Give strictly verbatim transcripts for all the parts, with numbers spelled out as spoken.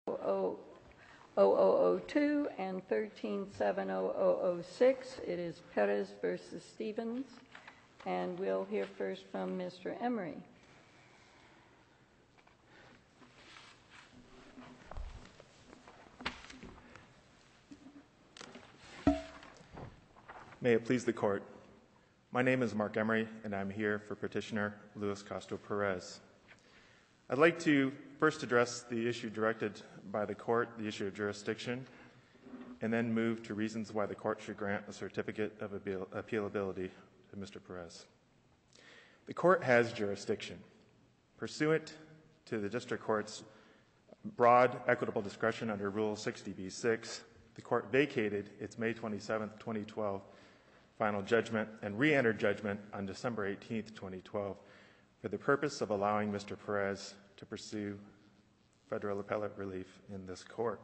zero zero zero two and thirteen seven zero zero zero six. It is Perez versus Stevens, and we'll hear first from Mister Emery. May it please the Court. My name is Mark Emery, and I'm here for petitioner Luis Castro-Perez. I'd like to first address the issue directed by the Court, the issue of jurisdiction, and then move to reasons why the Court should grant a certificate of appeal- appealability to Mister Perez. The Court has jurisdiction. Pursuant to the District Court's broad equitable discretion under Rule sixty B six, the Court vacated its May twenty-seventh, twenty twelve final judgment and re-entered judgment on December eighteenth, twenty twelve for the purpose of allowing Mister Perez to pursue federal appellate relief in this court.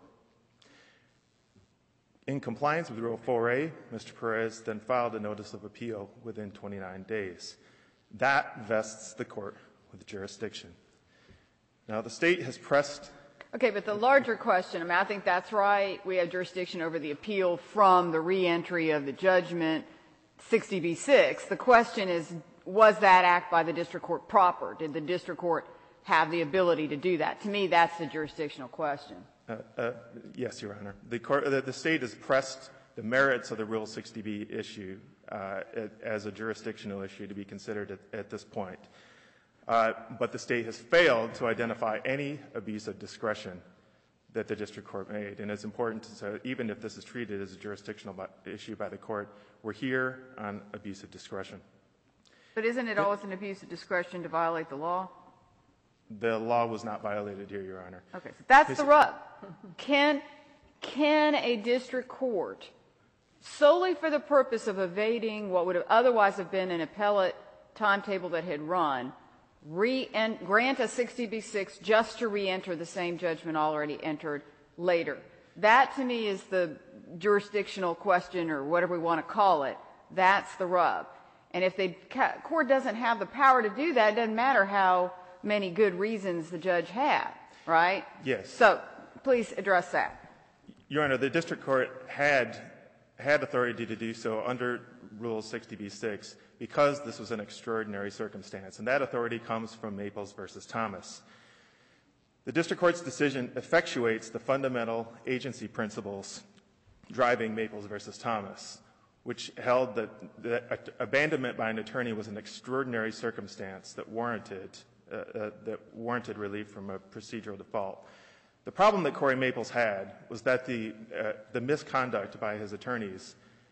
In compliance with Rule four A, Mister Perez then filed a notice of appeal within twenty-nine days. That vests the court with jurisdiction. Now, the state has pressed... Okay, but the larger question, I mean, I think that's right. We have jurisdiction over the appeal from the re-entry of the judgment, sixty B six. The question is, was that act by the district court proper? Did the district court have the ability to do that? To me, that's the jurisdictional question. Uh, uh, yes, Your Honor. The, court, the, the state has pressed the merits of the Rule sixty B issue uh, as a jurisdictional issue to be considered at, at this point. Uh, but the state has failed to identify any abuse of discretion that the district court made. And it's important to say, even if this is treated as a jurisdictional by, issue by the court, we're here on abuse of discretion. But isn't it always an abuse of discretion to violate the law? The law was not violated here, Your Honor. Okay, so that's the rub. Can, can a district court, solely for the purpose of evading what would have otherwise have been an appellate timetable that had run, Re and grant a sixty B six just to re-enter the same judgment already entered later? That, to me, is the jurisdictional question, or whatever we want to call it. That's the rub. And if the court doesn't have the power to do that, it doesn't matter how many good reasons the judge had, right? Yes. So please address that. Your Honor, the district court had had authority to do so under Rule sixty B six because this was an extraordinary circumstance, and that authority comes from Maples versus Thomas. The district court's decision effectuates the fundamental agency principles driving Maples versus Thomas, which held that, that abandonment by an attorney was an extraordinary circumstance that warranted uh, uh, that warranted relief from a procedural default. The problem that Corey Maples had was that the uh, the misconduct by his attorneys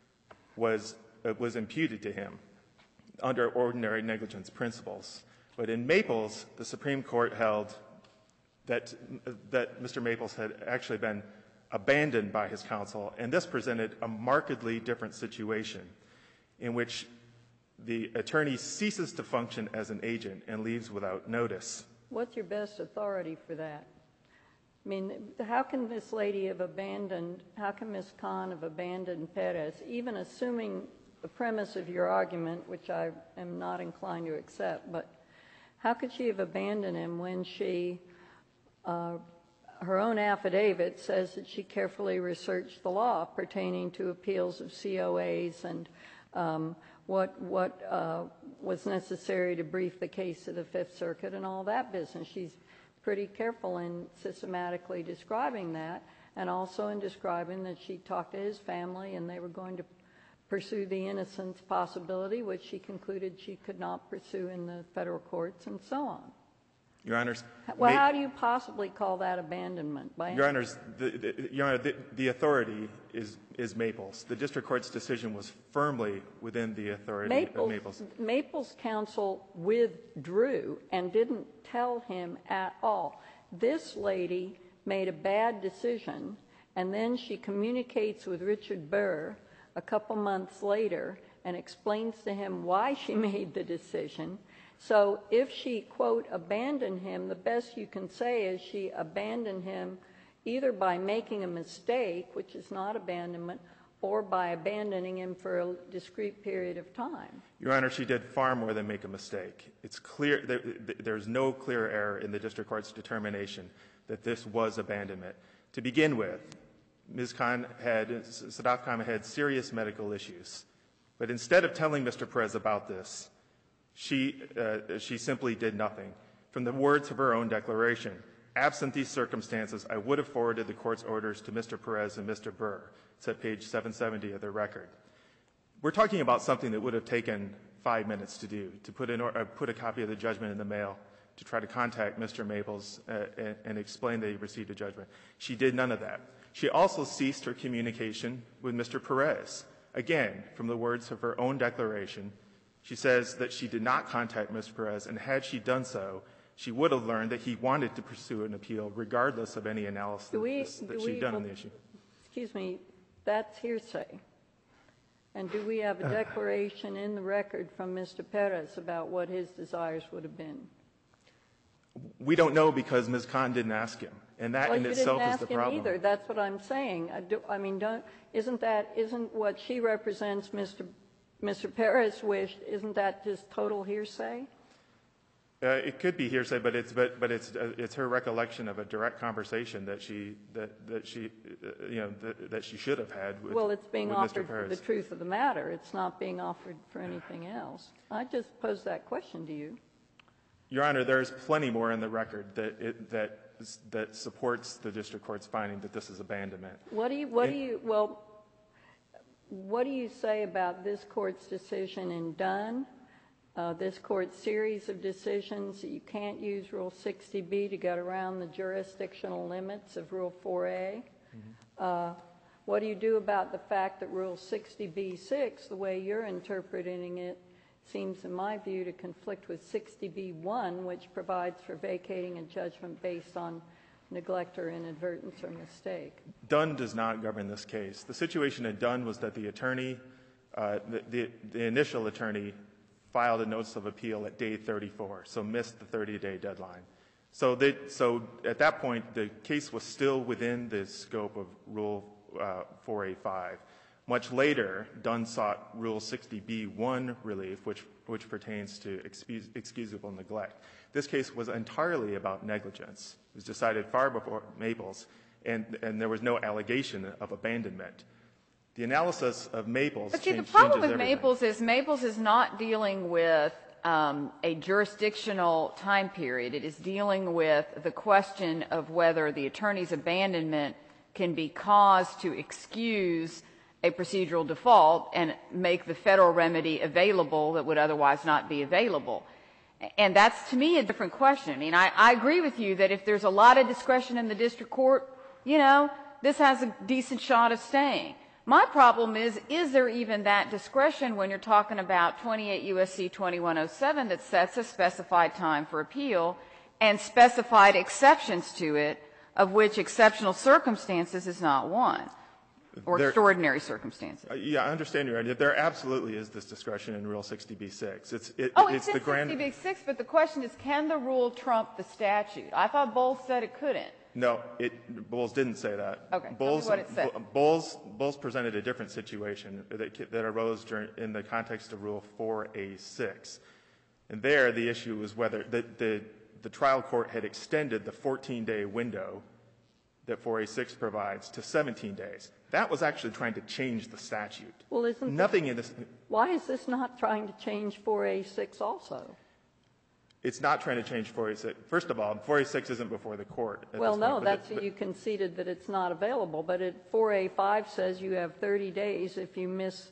was uh, was imputed to him under ordinary negligence principles. But in Maples, the Supreme Court held that that Mister Maples had actually been abandoned by his counsel, and this presented a markedly different situation in which the attorney ceases to function as an agent and leaves without notice. What's your best authority for that? I mean, how can this lady have abandoned, how can Miz Khan have abandoned Perez, even assuming the premise of your argument, which I am not inclined to accept, but how could she have abandoned him when she, uh, her own affidavit says that she carefully researched the law pertaining to appeals of C O As and um, what, what uh, was necessary to brief the case to the Fifth Circuit and all that business. She's pretty careful in systematically describing that, and also in describing that she talked to his family and they were going to pursue the innocence possibility, which she concluded she could not pursue in the federal courts, and so on. Your Honors, well, how do you possibly call that abandonment? By Your Honors, the, the, Your Honor, the, the authority is is Maples. The district court's decision was firmly within the authority Maples, of Maples. Maples' counsel withdrew and didn't tell him at all. This lady made a bad decision, and then she communicates with Richard Burr a couple months later and explains to him why she made the decision. So if she, quote, abandoned him, the best you can say is she abandoned him either by making a mistake, which is not abandonment, or by abandoning him for a discrete period of time. Your Honor, she did far more than make a mistake. It's clear, there, there's no clear error in the district court's determination that this was abandonment. To begin with, Miz Khan had, Sadaf Khan had serious medical issues. But instead of telling Mister Perez about this, she, uh, she simply did nothing. From the words of her own declaration, absent these circumstances, I would have forwarded the court's orders to Mister Perez and Mister Burr. It's at page seven seventy of the record. We're talking about something that would have taken five minutes to do, to put, in, uh, put a copy of the judgment in the mail, to try to contact Mister Maples uh, and, and explain that he received a judgment. She did none of that. She also ceased her communication with Mister Perez. Again, from the words of her own declaration, she says that she did not contact Mister Perez, and had she done so, she would have learned that he wanted to pursue an appeal regardless of any analysis Do we, that do she'd we, done on the issue. Excuse me, that's hearsay. And do we have a declaration in the record from Mister Perez about what his desires would have been? We don't know because Miz Khan didn't ask him, and that Well, in you itself didn't is ask the him problem. either. That's what I'm saying. I, do, I mean, don't, isn't that, isn't what she represents Mister Mister Perez wished, isn't that just total hearsay? Uh, it could be hearsay, but it's but but it's uh, it's her recollection of a direct conversation that she that that she uh, you know that, that she should have had with Well, it's being with Mister offered for Perez. the truth of the matter. It's not being offered for anything else. I just posed that question to you. Your Honor, there's plenty more in the record that it, that that supports the district court's finding that this is abandonment. What do you what It- do you well? What do you say about this court's decision in Dunn? Uh, this court's series of decisions that you can't use Rule sixty B to get around the jurisdictional limits of Rule four A. Mm-hmm. uh, what do you do about the fact that Rule sixty B six, the way you're interpreting it, seems, in my view, to conflict with sixty B one, which provides for vacating a judgment based on neglect or inadvertence or mistake? Dunn does not govern this case. The situation in Dunn was that the attorney, uh, the, the, the initial attorney, filed a notice of appeal at day thirty-four, so missed the thirty-day deadline. So, they, so at that point, the case was still within the scope of Rule uh, four A five. Much later, Dunn sought Rule sixty B one relief, which, which pertains to excuse, excusable neglect. This case was entirely about negligence. It was decided far before Maples, and, and there was no allegation of abandonment. The analysis of Maples But see, change, the problem changes with everything. Maples is Maples is not dealing with um, a jurisdictional time period. It is dealing with the question of whether the attorney's abandonment can be cause to excuse a procedural default and make the federal remedy available that would otherwise not be available. And that's, to me, a different question. I mean, I, I agree with you that if there's a lot of discretion in the district court, you know, this has a decent shot of staying. My problem is, is there even that discretion when you're talking about twenty-eight U S C twenty-one oh seven that sets a specified time for appeal and specified exceptions to it, of which exceptional circumstances is not one, or There- extraordinary circumstances? Uh, yeah, I understand your idea. There absolutely is this discretion in Rule sixty B six. It's, it, Oh, it's it's the in grand. sixty B six, but the question is, can the rule trump the statute? I thought Bowles said it couldn't. No, it, Bowles didn't say that. Okay, tell me Bowles, what it said. Bowles, Bowles presented a different situation that, that arose during, in the context of Rule four A six. And there, the issue was whether the, the, the trial court had extended the fourteen-day window that four A six provides to seventeen days. That was actually trying to change the statute. Well, isn't Nothing this, in this. why is this not trying to change four A six also? It's not trying to change four A six. First of all, four A six isn't before the court. at Well, this no, point, but that's, the- you conceded that it's not available, but it, four A five says you have thirty days if you miss,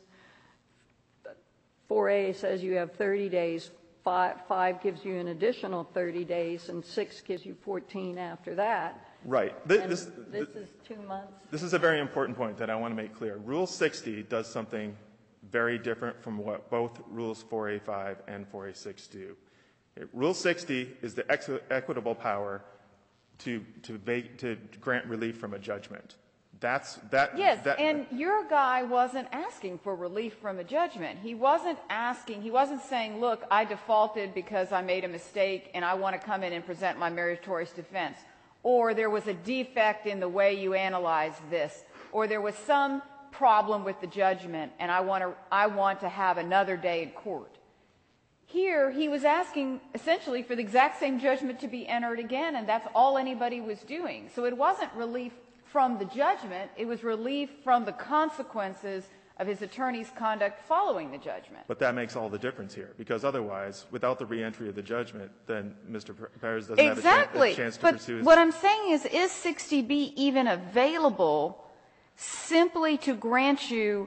four A says you have thirty days, five, five gives you an additional thirty days, and six gives you fourteen after that. Right. Th- And This, this is two months. This is a very important point that I want to make clear. Rule sixty does something very different from what both Rules four A five and four A six do. Okay, Rule sixty is the ex- equitable power to, to, vac- to grant relief from a judgment. That's, that, Yes, that, and your guy wasn't asking for relief from a judgment. He wasn't asking, he wasn't saying, look, I defaulted because I made a mistake and I want to come in and present my meritorious defense. Or there was a defect in the way you analyzed this. Or there was some problem with the judgment and I want to, I want to have another day in court. Here, he was asking essentially for the exact same judgment to be entered again, and that's all anybody was doing. So it wasn't relief from the judgment, it was relief from the consequences of his attorney's conduct following the judgment. But that makes all the difference here, because otherwise, without the reentry of the judgment, then Mister Perez doesn't exactly. have a, chan- a chance to but pursue his... What I'm saying is, is sixty B even available simply to grant you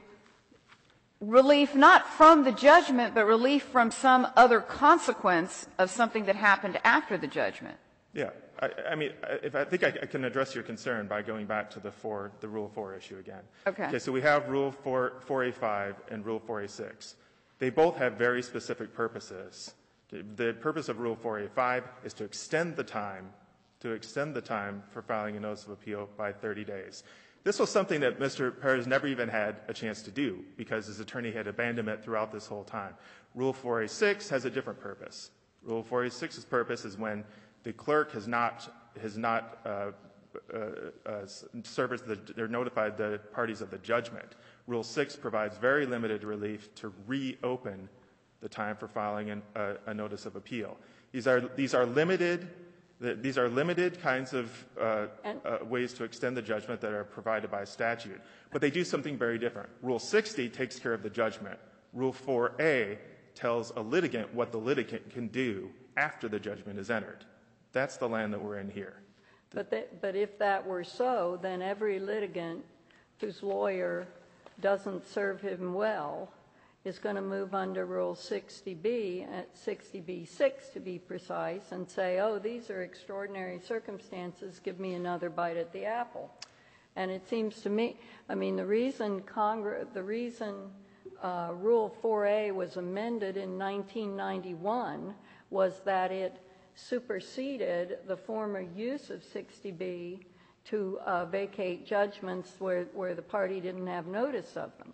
relief not from the judgment, but relief from some other consequence of something that happened after the judgment? Yeah. I, I mean, if I think I, I can address your concern by going back to the four, the Rule four issue again. Okay. Okay, so we have Rule four A five and Rule four A six. They both have very specific purposes. The purpose of Rule four A five is to extend the time, to extend the time for filing a notice of appeal by thirty days. This was something that Mister Perez never even had a chance to do because his attorney had abandoned it throughout this whole time. Rule four A six has a different purpose. Rule four A six's purpose is when the clerk has not has not uh, uh, uh, serviced the, they're notified the parties of the judgment. Rule six provides very limited relief to reopen the time for filing an, uh, a notice of appeal. These are these are limited. These are limited kinds of uh, uh, ways to extend the judgment that are provided by statute, but they do something very different. Rule sixty takes care of the judgment. Rule four A tells a litigant what the litigant can do after the judgment is entered. That's the land that we're in here. But, that, but if that were so, then every litigant whose lawyer doesn't serve him well is going to move under Rule sixty B, at sixty B six to be precise, and say, oh, these are extraordinary circumstances, give me another bite at the apple. And it seems to me, I mean, the reason Congress, the reason uh, Rule four A was amended in nineteen ninety-one was that it superseded the former use of sixty B to uh, vacate judgments where, where the party didn't have notice of them.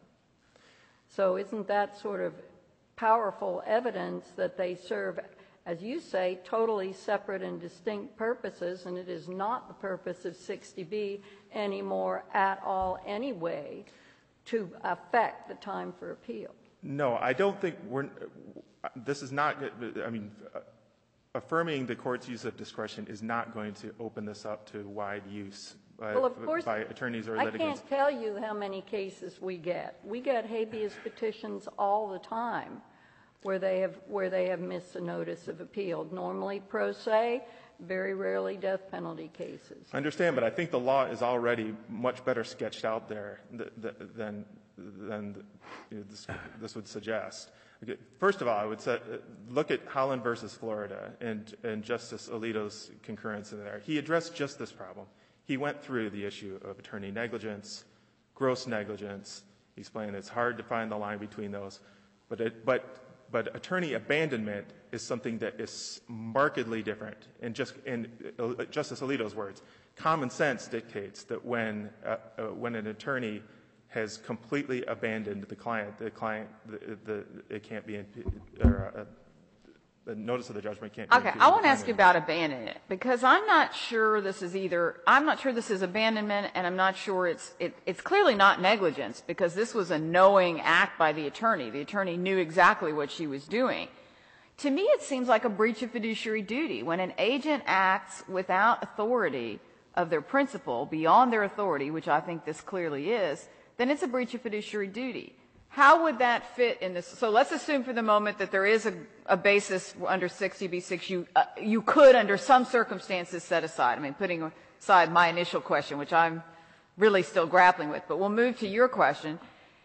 So isn't that sort of powerful evidence that they serve, as you say, totally separate and distinct purposes, and it is not the purpose of sixty B anymore at all anyway to affect the time for appeal? No, I don't think we're – this is not – I mean, affirming the court's use of discretion is not going to open this up to wide use by, well, of course, by attorneys or I litigants. can't tell you how many cases we get. We get habeas petitions all the time where they have where they have missed a notice of appeal. Normally pro se, very rarely death penalty cases. I understand, but I think the law is already much better sketched out there than than you know, this, this would suggest. First of all, I would say, look at Holland versus Florida and, and Justice Alito's concurrence in there. He addressed just this problem. He went through the issue of attorney negligence, gross negligence. He explained it's hard to find the line between those. But, it, but, but attorney abandonment is something that is markedly different. And just in uh, Justice Alito's words, common sense dictates that when, uh, uh, when an attorney has completely abandoned the client, the client, the, the, it can't be, or uh, the notice of the judgment can't be. Okay, I want to ask you about abandonment, because I'm not sure this is either, I'm not sure this is abandonment, and I'm not sure it's, it, it's clearly not negligence, because this was a knowing act by the attorney. The attorney knew exactly what she was doing. To me, it seems like a breach of fiduciary duty. When an agent acts without authority of their principal, beyond their authority, which I think this clearly is, then it's a breach of fiduciary duty. How would that fit in this? So let's assume for the moment that there is a, a basis under sixty B six you, uh, you could, under some circumstances, set aside. I mean, putting aside my initial question, which I'm really still grappling with, but we'll move to your question.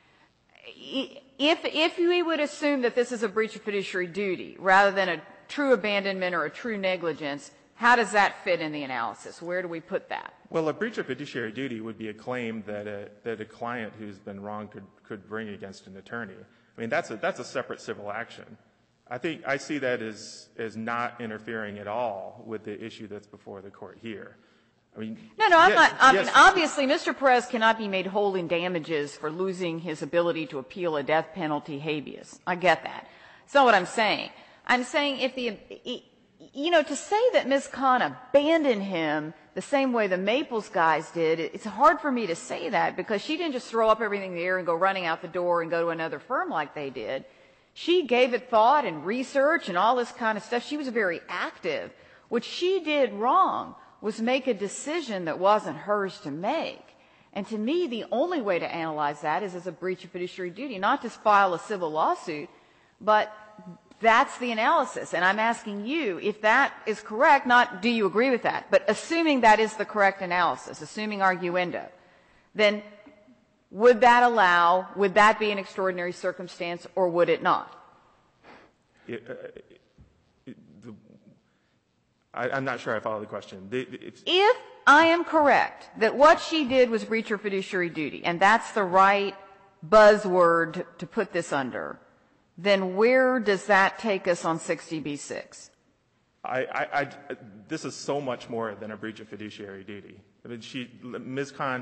If, if we would assume that this is a breach of fiduciary duty rather than a true abandonment or a true negligence, how does that fit in the analysis? Where do we put that? Well, a breach of fiduciary duty would be a claim that a, that a client who's been wronged could, could bring against an attorney. I mean, that's a, that's a separate civil action. I think I see that as, as not interfering at all with the issue that's before the court here. I mean, no, no, I'm yes, not. I yes. mean, obviously, Mister Perez cannot be made whole in damages for losing his ability to appeal a death penalty habeas. I get that. That's not what I'm saying. I'm saying if the, you know, to say that Miz Khan abandoned him the same way the Maples guys did, it's hard for me to say that, because she didn't just throw up everything in the air and go running out the door and go to another firm like they did. She gave it thought and research and all this kind of stuff. She was very active. What she did wrong was make a decision that wasn't hers to make. And to me, the only way to analyze that is as a breach of fiduciary duty, not to file a civil lawsuit, but that's the analysis. And I'm asking you, if that is correct, not do you agree with that, but assuming that is the correct analysis, assuming arguendo, then would that allow, would that be an extraordinary circumstance, or would it not? It, uh, it, the, I, I'm not sure I follow the question. The, it's, if I am correct that what she did was breach her fiduciary duty, and that's the right buzzword to, to put this under, then where does that take us on sixty B six? I, I, I, this is so much more than a breach of fiduciary duty. I mean, she, Miz Khan,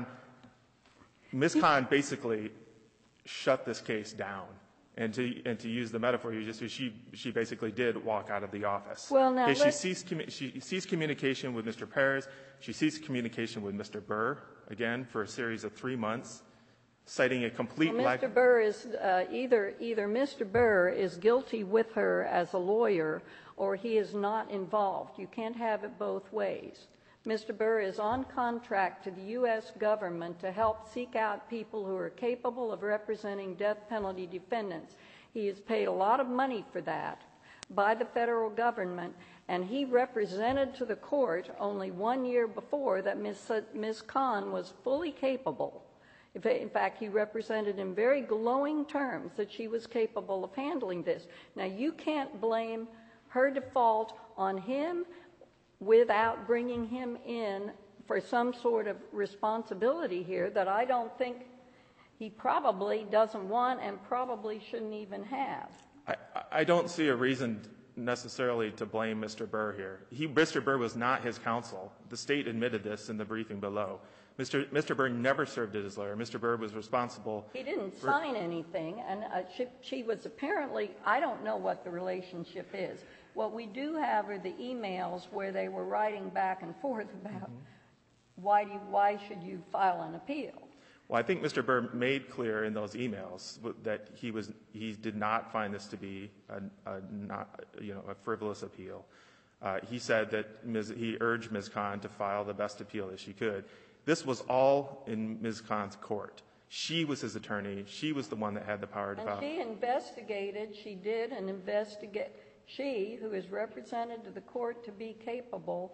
Miz Khan basically shut this case down. And to, and to use the metaphor you just used, she, she basically did walk out of the office. Well, now, okay, she, ceased, she ceased communication with Mister Perez. She ceased communication with Mister Burr, again, for a series of three months, citing a complete well, lack Mister Burr is uh, either, either Mister Burr is guilty with her as a lawyer or he is not involved. You can't have it both ways. Mister Burr is on contract to the U S government to help seek out people who are capable of representing death penalty defendants. He is paid a lot of money for that by the federal government, and he represented to the court only one year before that Miz Miz Khan was fully capable. In fact, he represented in very glowing terms that she was capable of handling this. Now, you can't blame her default on him without bringing him in for some sort of responsibility here that I don't think he probably doesn't want and probably shouldn't even have. I, I don't see a reason necessarily to blame Mister Burr here. He, Mister Burr was not his counsel. The state admitted this in the briefing below. Mister Mister Burr never served as his lawyer. Mister Burr was responsible. He didn't sign anything, and uh, she, she was apparently, I don't know what the relationship is. What we do have are the emails where they were writing back and forth about mm-hmm. why, do you, why should you file an appeal. Well, I think Mister Burr made clear in those emails that he was he did not find this to be a, a not you know a frivolous appeal. Uh, he said that Miz he urged Miz Khan to file the best appeal that she could. This was all in Miz Khan's court. She was his attorney. She was the one that had the power to and file. And she investigated. She did an investigate. She, who is represented to the court to be capable,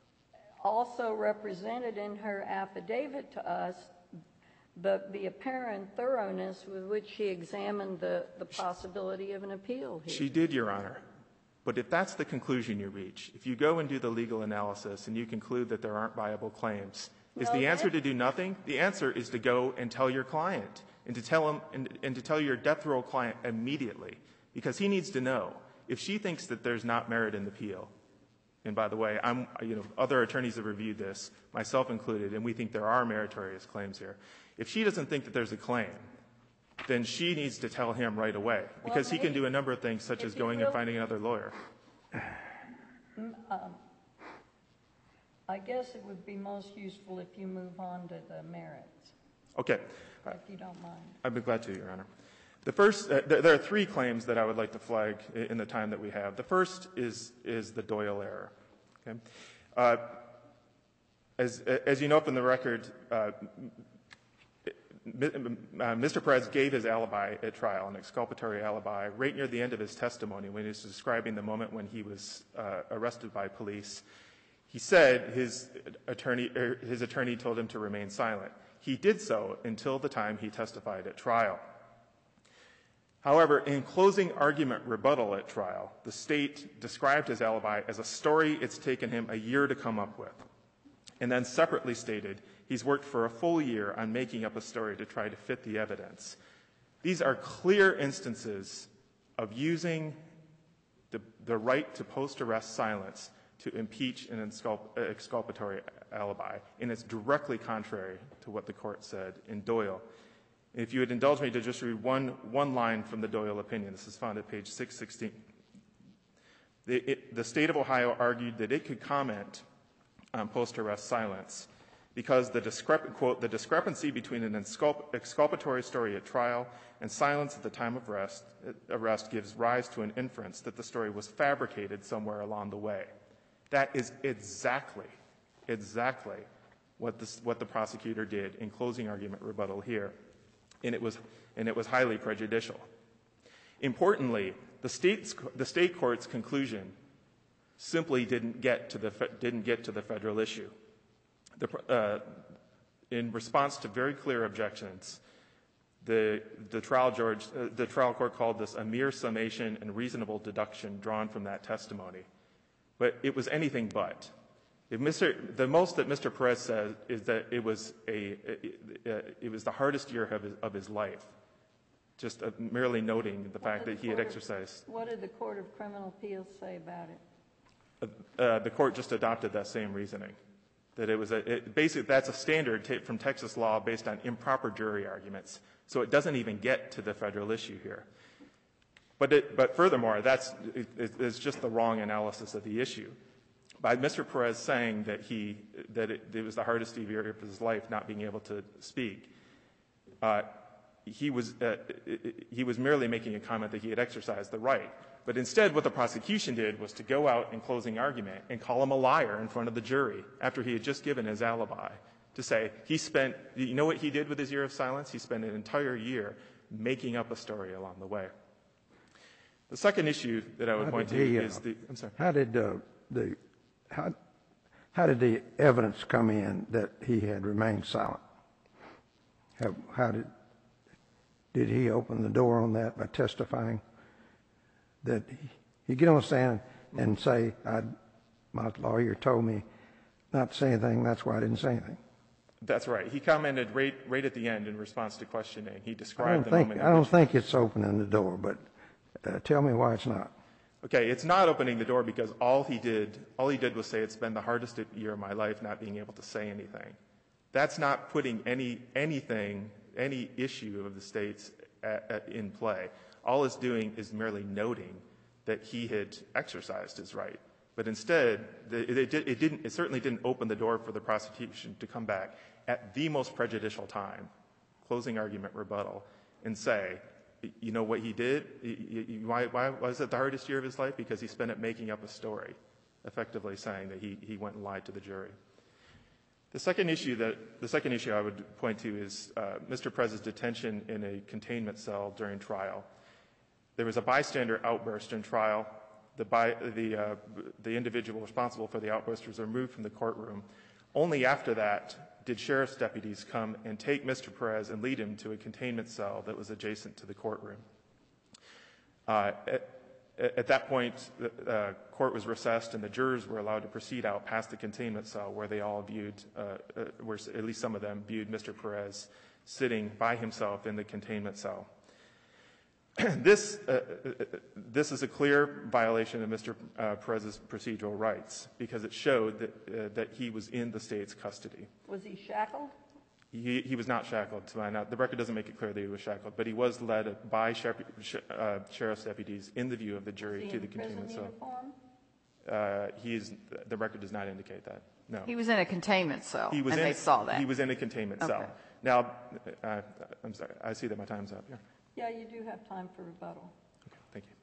also represented in her affidavit to us the, the apparent thoroughness with which she examined the, the possibility of an appeal here. She did, Your Honor. But if that's the conclusion you reach, if you go and do the legal analysis and you conclude that there aren't viable claims, is no, the answer to do nothing? The answer is to go and tell your client and to tell him and, and to tell your death row client immediately, because he needs to know. If she thinks that there's not merit in the appeal, and by the way, I'm, you know, other attorneys have reviewed this, myself included, and we think there are meritorious claims here. If she doesn't think that there's a claim, then she needs to tell him right away, because well, he can do a number of things, such as going really, and finding another lawyer. Um, I guess it would be most useful if you move on to the merits. Okay. If you don't mind. I'd be glad to, Your Honor. The first, uh, th there are three claims that I would like to flag in the time that we have. The first is, is the Doyle error. Okay? Uh, as, as you know from the record, uh, Mister Perez gave his alibi at trial, an exculpatory alibi, right near the end of his testimony when he was describing the moment when he was uh, arrested by police. He said his attorney, er, his attorney told him to remain silent. He did so until the time he testified at trial. However, in closing argument rebuttal at trial, the state described his alibi as a story it's taken him a year to come up with, and then separately stated he's worked for a full year on making up a story to try to fit the evidence. These are clear instances of using the, the right to post-arrest silence to impeach an exculpatory alibi, and it's directly contrary to what the court said in Doyle. If you would indulge me to just read one, one line from the Doyle opinion. This is found at page six sixteen. The, it, the state of Ohio argued that it could comment on post-arrest silence because the, discrep- quote, the discrepancy between an exculp- exculpatory story at trial and silence at the time of arrest, arrest gives rise to an inference that the story was fabricated somewhere along the way. That is exactly, exactly what, this, what the prosecutor did in closing argument rebuttal here, and it was, and it was highly prejudicial. Importantly, the, state's, the state court's conclusion simply didn't get to the, didn't get to the federal issue. The, uh, in response to very clear objections, the, the, trial George, uh, the trial court called this a mere summation and reasonable deduction drawn from that testimony. But it was anything but. If Mister The most that Mister Perez says is that it was, a, it, it was the hardest year of his, of his life, just uh, merely noting the fact that he had exercised. What did the Court of Criminal Appeals say about it? Uh, uh, the court just adopted that same reasoning. That it was a, it, basically, that's a standard t- from Texas law based on improper jury arguments. So it doesn't even get to the federal issue here. But, it, but furthermore, that's it, it's just the wrong analysis of the issue. By Mister Perez saying that he that it, it was the hardest year of his life not being able to speak, uh, he was uh, he was merely making a comment that he had exercised the right. But instead, what the prosecution did was to go out in closing argument and call him a liar in front of the jury after he had just given his alibi, to say he spent, you know what he did with his year of silence? He spent an entire year making up a story along the way. The second issue that I would how point to he, uh, is the, I'm sorry. How did uh, the, how, how did the evidence come in that he had remained silent? How, how did, did he open the door on that by testifying? That he get on the stand and say, I, my lawyer told me not to say anything, that's why I didn't say anything. That's right. He commented right, right at the end in response to questioning. He I described don't the think, moment. I don't think it's opening the door, but uh, tell me why it's not. Okay, it's not opening the door because all he did, all he did was say it's been the hardest year of my life not being able to say anything. That's not putting any anything, any issue of the state's at, at, in play. All it's doing is merely noting that he had exercised his right. But instead, it, it, it, didn't, it certainly didn't open the door for the prosecution to come back at the most prejudicial time, closing argument rebuttal, and say, you know what he did? Why, why was it the hardest year of his life? Because he spent it making up a story, effectively saying that he, he went and lied to the jury. The second issue that the second issue I would point to is uh, Mister Perez's detention in a containment cell during trial. There was a bystander outburst in trial. The, by, the, uh, the individual responsible for the outburst was removed from the courtroom. Only after that did sheriff's deputies come and take Mister Perez and lead him to a containment cell that was adjacent to the courtroom. Uh, at, at that point, the uh, court was recessed and the jurors were allowed to proceed out past the containment cell where they all viewed, uh, uh, where at least some of them viewed Mister Perez sitting by himself in the containment cell. This, uh, this is a clear violation of Mister Uh, Perez's procedural rights because it showed that, uh, that he was in the state's custody. Was he shackled? He, he was not shackled. To my knowledge. The record doesn't make it clear that he was shackled, but he was led by sheriff, uh, sheriff's deputies in the view of the jury Was he to the in prison containment cell. uniform? Uh, he is, the record does not indicate that. No. He was in a containment cell, He was and in, they saw that. He was in a containment Okay. cell. Now, uh, I'm sorry. I see that my time's up. Yeah. Yeah, you do have time for rebuttal. Okay. Thank you.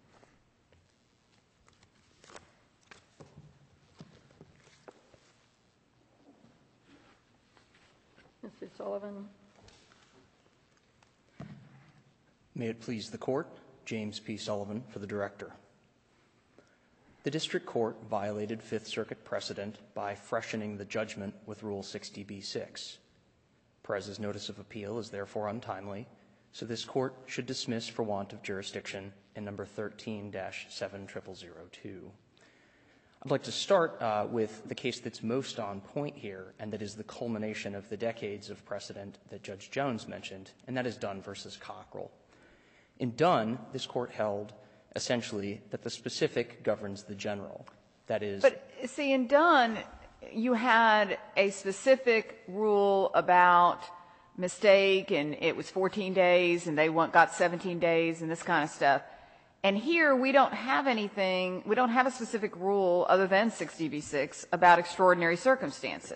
Mister Sullivan? May it please the court, James P. Sullivan for the director. The district court violated Fifth Circuit precedent by freshening the judgment with Rule sixty B six. Perez's notice of appeal is therefore untimely, so this court should dismiss for want of jurisdiction in number thirteen dash seven zero zero zero two. I'd like to start uh, with the case that's most on point here, and that is the culmination of the decades of precedent that Judge Jones mentioned, and that is Dunn versus Cockrell. In Dunn, this court held essentially that the specific governs the general. That is, But see, in Dunn, you had a specific rule about mistake, and it was fourteen days, and they want, got seventeen days, and this kind of stuff. And here, we don't have anything, we don't have a specific rule other than sixty B six about extraordinary circumstances.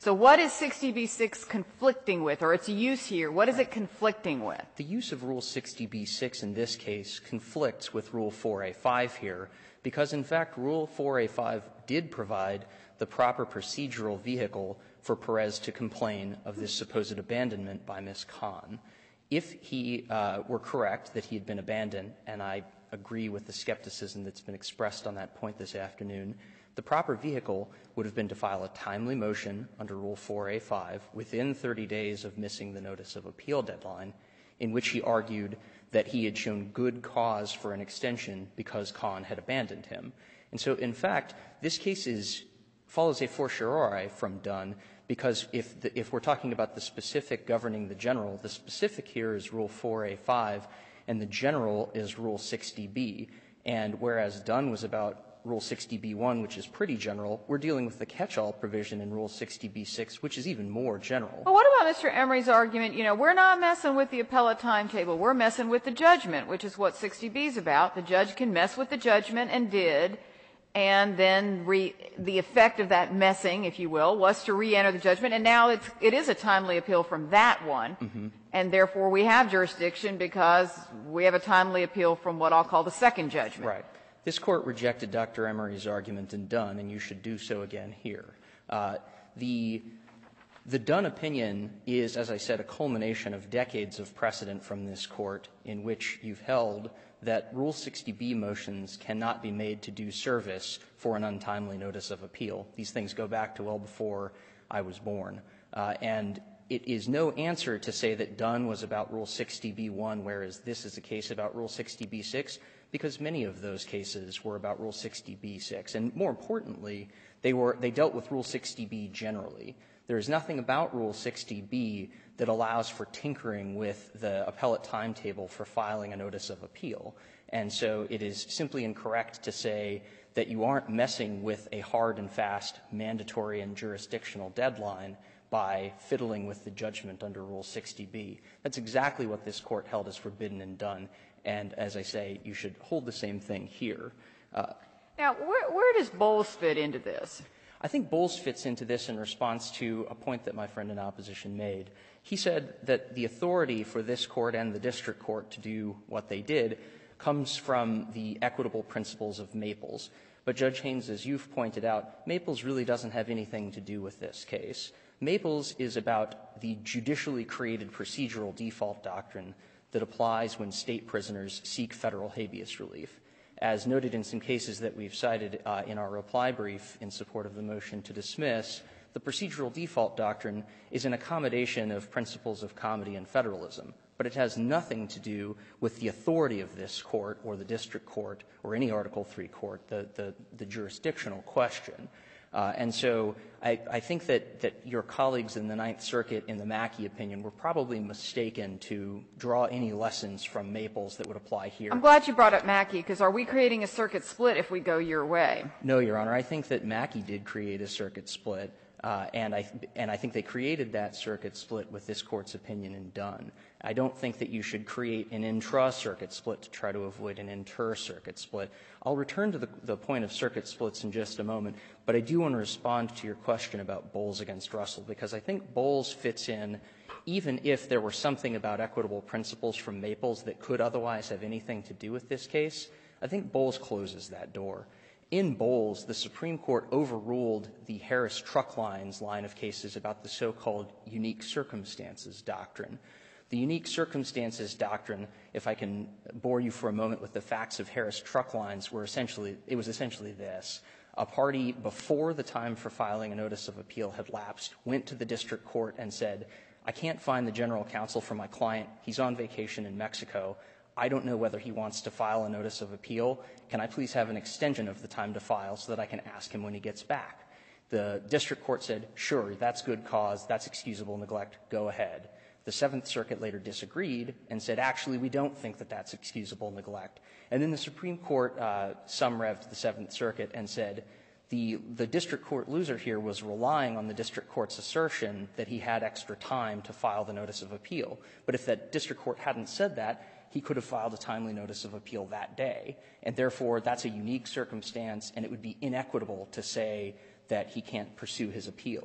So what is sixty B six conflicting with, or its use here? What is it conflicting with? The use of Rule sixty B six in this case conflicts with Rule four A five here because, in fact, Rule four A five did provide the proper procedural vehicle for Perez to complain of this supposed abandonment by Miz Khan. If he uh, were correct that he had been abandoned, and I agree with the skepticism that's been expressed on that point this afternoon, the proper vehicle would have been to file a timely motion under Rule four A five within thirty days of missing the notice of appeal deadline, in which he argued that he had shown good cause for an extension because Khan had abandoned him. And so, in fact, this case is follows a fortiori from Dunn, because if, the, if we're talking about the specific governing the general, the specific here is Rule four A five, and the general is Rule sixty B. And whereas Dunn was about Rule sixty B one, which is pretty general, we're dealing with the catch-all provision in Rule sixty B six, which is even more general. Well, what about Mister Emery's argument, you know, we're not messing with the appellate timetable, we're messing with the judgment, which is what sixty B is about. The judge can mess with the judgment and did, and then re, the effect of that messing, if you will, was to re-enter the judgment, and now it's, it is a timely appeal from that one, mm-hmm. and therefore we have jurisdiction because we have a timely appeal from what I'll call the second judgment. Right. This Court rejected Doctor Emery's argument in Dunn, and you should do so again here. Uh, the, the Dunn opinion is, as I said, a culmination of decades of precedent from this Court in which you've held that Rule sixty B motions cannot be made to do service for an untimely notice of appeal. These things go back to well before I was born. Uh, and it is no answer to say that Dunn was about Rule sixty B one, whereas this is a case about Rule sixty B six, because many of those cases were about Rule sixty B six. And more importantly, they were they dealt with Rule sixty B generally. There is nothing about Rule sixty B that allows for tinkering with the appellate timetable for filing a notice of appeal. And so it is simply incorrect to say that you aren't messing with a hard and fast mandatory and jurisdictional deadline by fiddling with the judgment under Rule sixty B. That's exactly what this Court held as forbidden and done. And as I say, you should hold the same thing here. Uh, now, where, where does Bowles fit into this? I think Bowles fits into this in response to a point that my friend in opposition made. He said that the authority for this Court and the district court to do what they did comes from the equitable principles of Maples. But, Judge Haynes, as you've pointed out, Maples really doesn't have anything to do with this case. Maples is about the judicially created procedural default doctrine that applies when state prisoners seek federal habeas relief. As noted in some cases that we've cited uh, in our reply brief in support of the motion to dismiss, the procedural default doctrine is an accommodation of principles of comity and federalism, but it has nothing to do with the authority of this court or the district court or any Article three court, the, the, the jurisdictional question. Uh, and so I, I think that, that your colleagues in the Ninth Circuit in the Mackey opinion were probably mistaken to draw any lessons from Maples that would apply here. I'm glad you brought up Mackey, because are we creating a circuit split if we go your way? No, Your Honor. I think that Mackey did create a circuit split, uh, and, I, and I think they created that circuit split with this Court's opinion in Dunn. I don't think that you should create an intra-circuit split to try to avoid an inter-circuit split. I'll return to the, the point of circuit splits in just a moment, but I do want to respond to your question about Bowles against Russell, because I think Bowles fits in, even if there were something about equitable principles from Maples that could otherwise have anything to do with this case, I think Bowles closes that door. In Bowles, the Supreme Court overruled the Harris Truck Lines line of cases about the so-called unique circumstances doctrine. The unique circumstances doctrine, if I can bore you for a moment with the facts of Harris Truck Lines, were essentially, it was essentially this. A party, before the time for filing a notice of appeal had lapsed, went to the district court and said, I can't find the general counsel for my client. He's on vacation in Mexico. I don't know whether he wants to file a notice of appeal. Can I please have an extension of the time to file so that I can ask him when he gets back? The district court said, sure, that's good cause, that's excusable neglect, go ahead. The Seventh Circuit later disagreed and said, actually, we don't think that that's excusable neglect. And then the Supreme Court uh, sum-revved the Seventh Circuit and said, the, the district court loser here was relying on the district court's assertion that he had extra time to file the notice of appeal. But if that district court hadn't said that, he could have filed a timely notice of appeal that day. And therefore, that's a unique circumstance, and it would be inequitable to say that he can't pursue his appeal.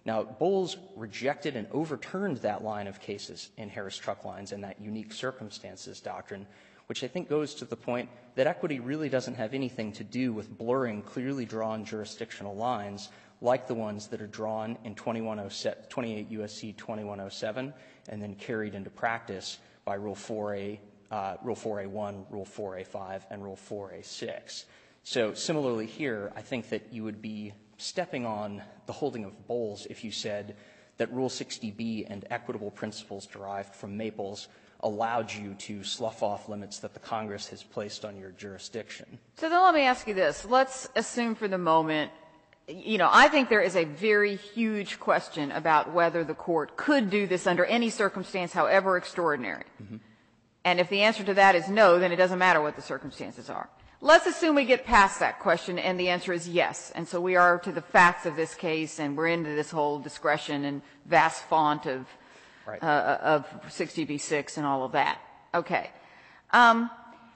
Now, Bowles rejected and overturned that line of cases in Harris Truck Lines and that unique circumstances doctrine, which I think goes to the point that equity really doesn't have anything to do with blurring clearly drawn jurisdictional lines like the ones that are drawn in twenty-eight U S C twenty-one oh seven and then carried into practice by Rule four A, uh, Rule four A one, Rule four A five, and Rule four A six. So similarly here, I think that you would be stepping on the holding of Bowles if you said that Rule sixty B and equitable principles derived from Maples allowed you to slough off limits that the Congress has placed on your jurisdiction. So then let me ask you this. Let's assume for the moment, you know, I think there is a very huge question about whether the court could do this under any circumstance, however extraordinary. Mm-hmm. And if the answer to that is no, then it doesn't matter what the circumstances are. Let's assume we get past that question and the answer is yes. And so we are to the facts of this case and we're into this whole discretion and vast font of, right. uh, of sixty B six and all of that. Okay. Um,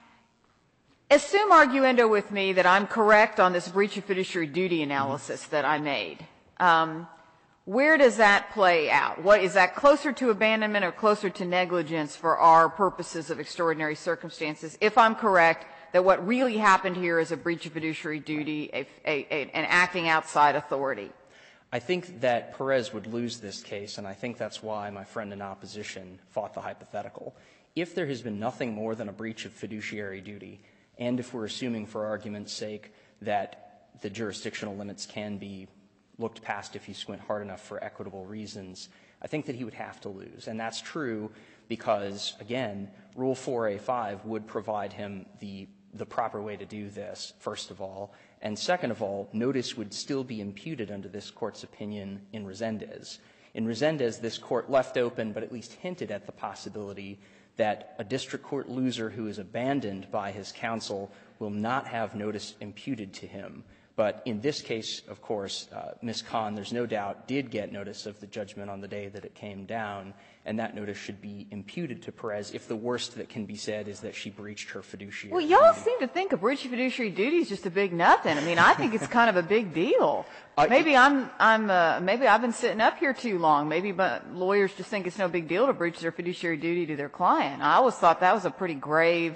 assume arguendo with me that I'm correct on this breach of fiduciary duty analysis mm-hmm. that I made. Um, where does that play out? What, is that closer to abandonment or closer to negligence for our purposes of extraordinary circumstances? If I'm correct, that what really happened here is a breach of fiduciary duty, a, a, a, an acting outside authority. I think that Perez would lose this case, and I think that's why my friend in opposition fought the hypothetical. If there has been nothing more than a breach of fiduciary duty, and if we're assuming for argument's sake that the jurisdictional limits can be looked past if you squint hard enough for equitable reasons, I think that he would have to lose. And that's true because, again, Rule four A five would provide him the the proper way to do this, first of all. And second of all, notice would still be imputed under this Court's opinion in Resendez. In Resendez, this Court left open but at least hinted at the possibility that a district court loser who is abandoned by his counsel will not have notice imputed to him. But in this case, of course, uh, Miz Kahn, there's no doubt, did get notice of the judgment on the day that it came down, and that notice should be imputed to Perez if the worst that can be said is that she breached her fiduciary Well, y'all duty. seem to think a breach of fiduciary duty is just a big nothing. I mean, I think it's kind of a big deal. Uh, maybe I'm, I'm, uh, maybe I've been sitting up here too long. Maybe but lawyers just think it's no big deal to breach their fiduciary duty to their client. I always thought that was a pretty grave,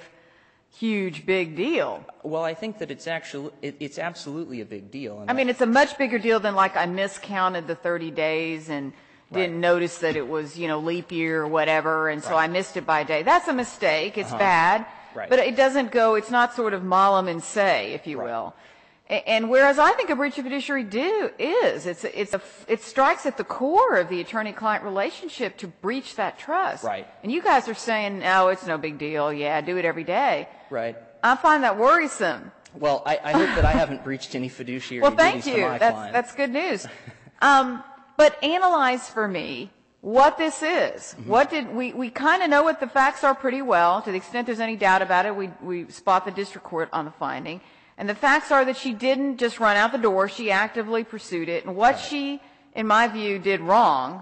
huge, big deal. Well, I think that it's actually, it, it's absolutely a big deal. And I mean, it's a much bigger deal than like I miscounted the thirty days and didn't right. notice that it was, you know, leap year or whatever, and so right. I missed it by a day. That's a mistake. It's uh-huh. bad. Right. But it doesn't go, it's not sort of malum in se, if you right. will. And, and whereas I think a breach of fiduciary do is, it's a, it's a, it strikes at the core of the attorney-client relationship to breach that trust. Right. And you guys are saying, oh, it's no big deal. Yeah, do it every day. Right. I find that worrisome. Well, I, I hope that I haven't breached any fiduciary well, thank duties you. to my That's, client. that's good news. Um, but analyze for me what this is. Mm-hmm. What did we, we kind of know what the facts are pretty well. To the extent there's any doubt about it, we, we spot the district court on the finding. And the facts are that she didn't just run out the door. She actively pursued it. And what right. she, in my view, did wrong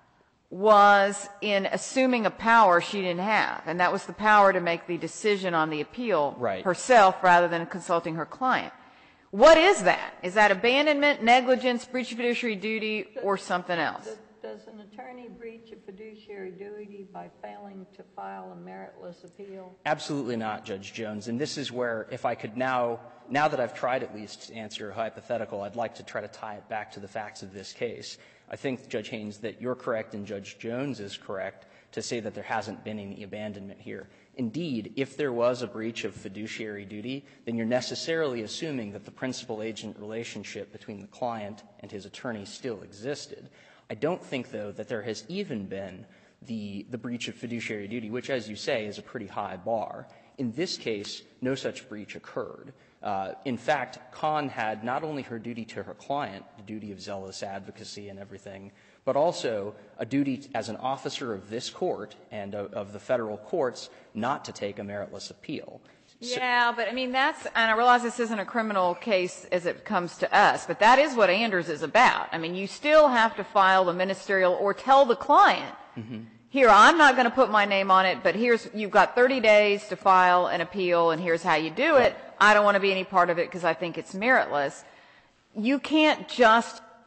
was in assuming a power she didn't have. And that was the power to make the decision on the appeal right. herself rather than consulting her client. What is that? Is that abandonment, negligence, breach of fiduciary duty, or something else? Does an attorney breach a fiduciary duty by failing to file a meritless appeal? Absolutely not, Judge Jones. And this is where, if I could now, now that I've tried at least to answer your hypothetical, I'd like to try to tie it back to the facts of this case. I think, Judge Haynes, that you're correct and Judge Jones is correct to say that there hasn't been any abandonment here. Indeed, if there was a breach of fiduciary duty, then you're necessarily assuming that the principal-agent relationship between the client and his attorney still existed. I don't think, though, that there has even been the, the breach of fiduciary duty, which, as you say, is a pretty high bar. In this case, no such breach occurred. Uh, in fact, Kahn had not only her duty to her client, the duty of zealous advocacy and everything, but also a duty as an officer of this court and of, of the federal courts not to take a meritless appeal. So, yeah, but I mean, that's, and I realize this isn't a criminal case as it comes to us, but that is what Anders is about. I mean, you still have to file the ministerial or tell the client, mm-hmm. here, I'm not going to put my name on it, but here's, you've got thirty days to file an appeal, and here's how you do it. I don't want to be any part of it because I think it's meritless. You can't just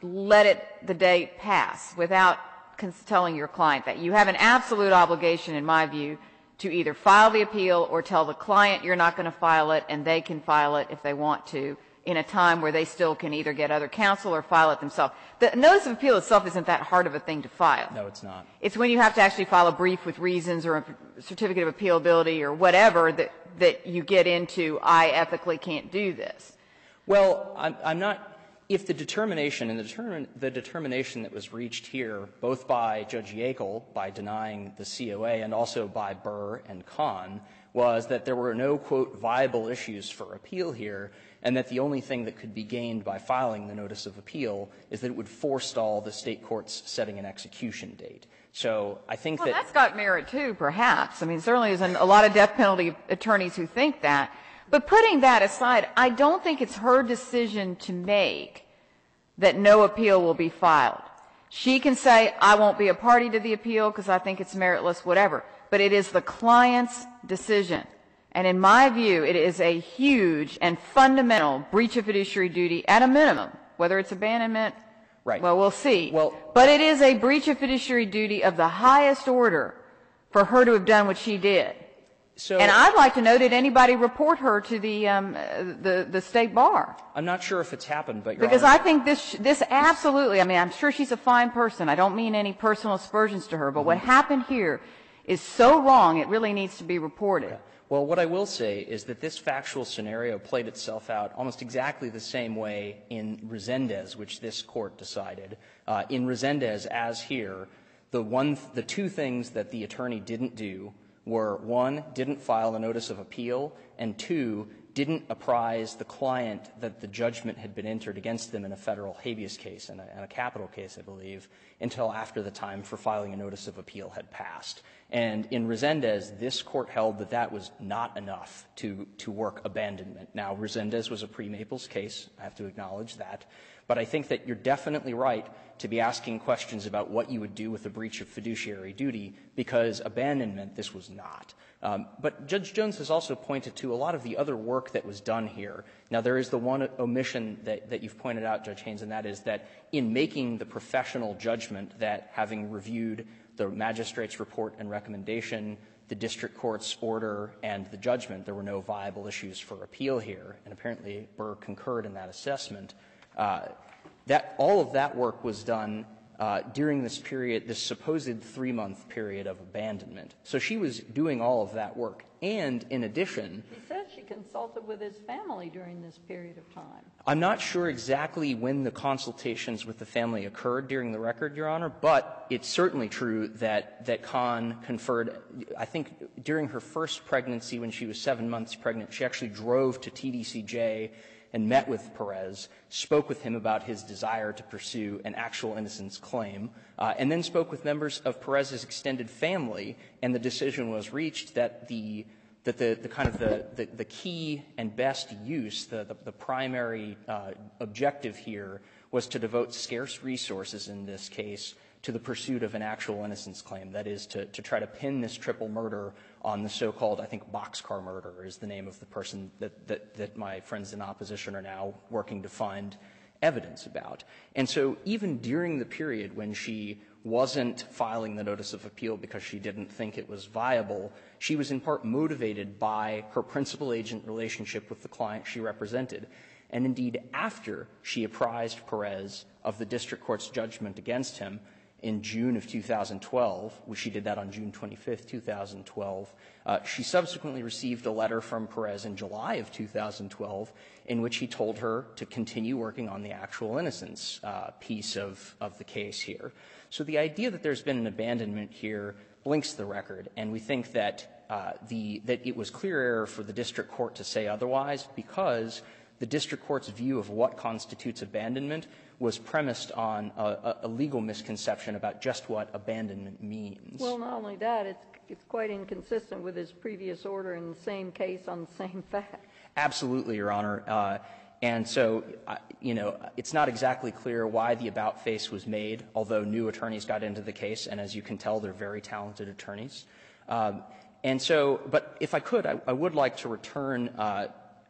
let it, the day pass without cons- telling your client that. You have an absolute obligation, in my view, to either file the appeal or tell the client you're not going to file it, and they can file it if they want to in a time where they still can either get other counsel or file it themselves. The notice of appeal itself isn't that hard of a thing to file. No, it's not. It's when you have to actually file a brief with reasons or a certificate of appealability or whatever that, that you get into, I ethically can't do this. Well, I'm, I'm not — if the determination, and the, determin, the determination that was reached here, both by Judge Yackel, by denying the C O A, and also by Burr and Kahn, was that there were no, quote, viable issues for appeal here, and that the only thing that could be gained by filing the notice of appeal is that it would forestall the State courts setting an execution date. So I think well, that — that's got merit, too, perhaps. I mean, certainly there's a lot of death penalty attorneys who think that. But putting that aside, I don't think it's her decision to make that no appeal will be filed. She can say, I won't be a party to the appeal because I think it's meritless, whatever. But it is the client's decision. And in my view, it is a huge and fundamental breach of fiduciary duty at a minimum, whether it's abandonment. Right. Well, we'll see. Well, but it is a breach of fiduciary duty of the highest order for her to have done what she did. So, and I'd like to know, did anybody report her to the um, the, the state bar? I'm not sure if it's happened, but Your because Honor, I think this this absolutely. I mean, I'm sure she's a fine person. I don't mean any personal aspersions to her, but mm-hmm. what happened here is so wrong. It really needs to be reported. Yeah. Well, what I will say is that this factual scenario played itself out almost exactly the same way in Resendez, which this court decided. Uh, in Resendez, as here, the one, the two things that the attorney didn't do were, one, didn't file a notice of appeal, and two, didn't apprise the client that the judgment had been entered against them in a federal habeas case and a, and a capital case, I believe, until after the time for filing a notice of appeal had passed. And in Resendez, this court held that that was not enough to, to work abandonment. Now, Resendez was a pre-Maples case. I have to acknowledge that. But I think that you're definitely right to be asking questions about what you would do with a breach of fiduciary duty, because abandonment, this was not. Um, but Judge Jones has also pointed to a lot of the other work that was done here. Now, there is the one omission that, that you've pointed out, Judge Haynes, and that is that in making the professional judgment that, having reviewed the magistrate's report and recommendation, the district court's order, and the judgment, there were no viable issues for appeal here, and apparently Burr concurred in that assessment. Uh, that all of that work was done uh, during this period, this supposed three-month period of abandonment. So she was doing all of that work. And in addition, he said she consulted with his family during this period of time. I'm not sure exactly when the consultations with the family occurred during the record, Your Honor, but it's certainly true that, that Kahn conferred, I think during her first pregnancy when she was seven months pregnant, she actually drove to T D C J and met with Perez, spoke with him about his desire to pursue an actual innocence claim, uh, and then spoke with members of Perez's extended family, and the decision was reached that the that the, the kind of the, the, the key and best use, the, the, the primary uh, objective here was to devote scarce resources in this case to the pursuit of an actual innocence claim, that is, to, to try to pin this triple murder on the so-called, I think, boxcar murder is the name of the person that, that, that my friends in opposition are now working to find evidence about. And so even during the period when she wasn't filing the notice of appeal because she didn't think it was viable, she was in part motivated by her principal agent relationship with the client she represented. And indeed, after she apprised Perez of the district court's judgment against him in June of two thousand twelve, which she did that on June twenty-fifth, two thousand twelve, uh, she subsequently received a letter from Perez in July of two thousand twelve in which he told her to continue working on the actual innocence uh, piece of, of the case here. So the idea that there's been an abandonment here blinks the record, and we think that uh, the that it was clear error for the district court to say otherwise, because the district court's view of what constitutes abandonment was premised on a, a legal misconception about just what abandonment means. Well, not only that, it's, it's quite inconsistent with his previous order in the same case on the same fact. Absolutely, Your Honor. Uh, and so, uh, you know, it's not exactly clear why the about face was made, although new attorneys got into the case, and as you can tell, they're very talented attorneys. Um, and so, but if I could, I, I would like to return uh,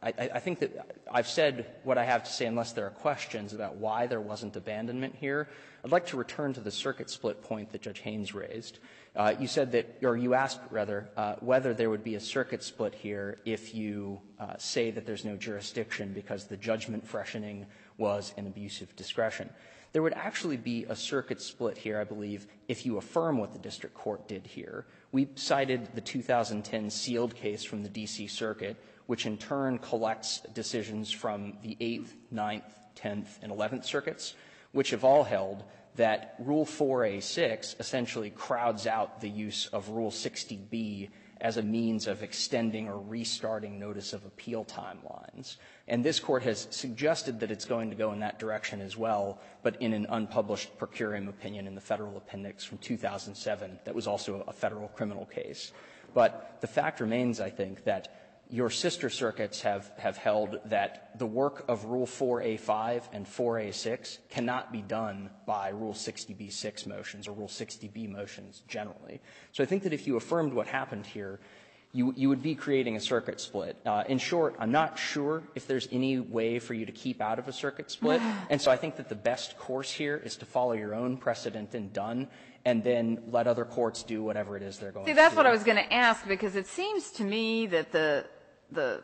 I, I think that I've said what I have to say unless there are questions about why there wasn't abandonment here. I'd like to return to the circuit split point that Judge Haynes raised. Uh, you said that, or you asked, rather, uh, whether there would be a circuit split here if you uh, say that there's no jurisdiction because the judgment freshening was an abuse of discretion. There would actually be a circuit split here, I believe, if you affirm what the district court did here. We cited the two thousand ten sealed case from the D C Circuit, which in turn collects decisions from the eighth, ninth, tenth, and eleventh circuits, which have all held that Rule four A six essentially crowds out the use of Rule sixty B as a means of extending or restarting notice of appeal timelines. And this Court has suggested that it's going to go in that direction as well, but in an unpublished per curiam opinion in the Federal Appendix from two thousand seven that was also a Federal criminal case. But the fact remains, I think, that your sister circuits have, have held that the work of Rule four A five and four A six cannot be done by Rule sixty B six motions or Rule sixty B motions generally. So I think that if you affirmed what happened here, you, you would be creating a circuit split. Uh, in short, I'm not sure if there's any way for you to keep out of a circuit split, and so I think that the best course here is to follow your own precedent and done, and then let other courts do whatever it is they're going to do. See, that's what I was going to ask, because it seems to me that the the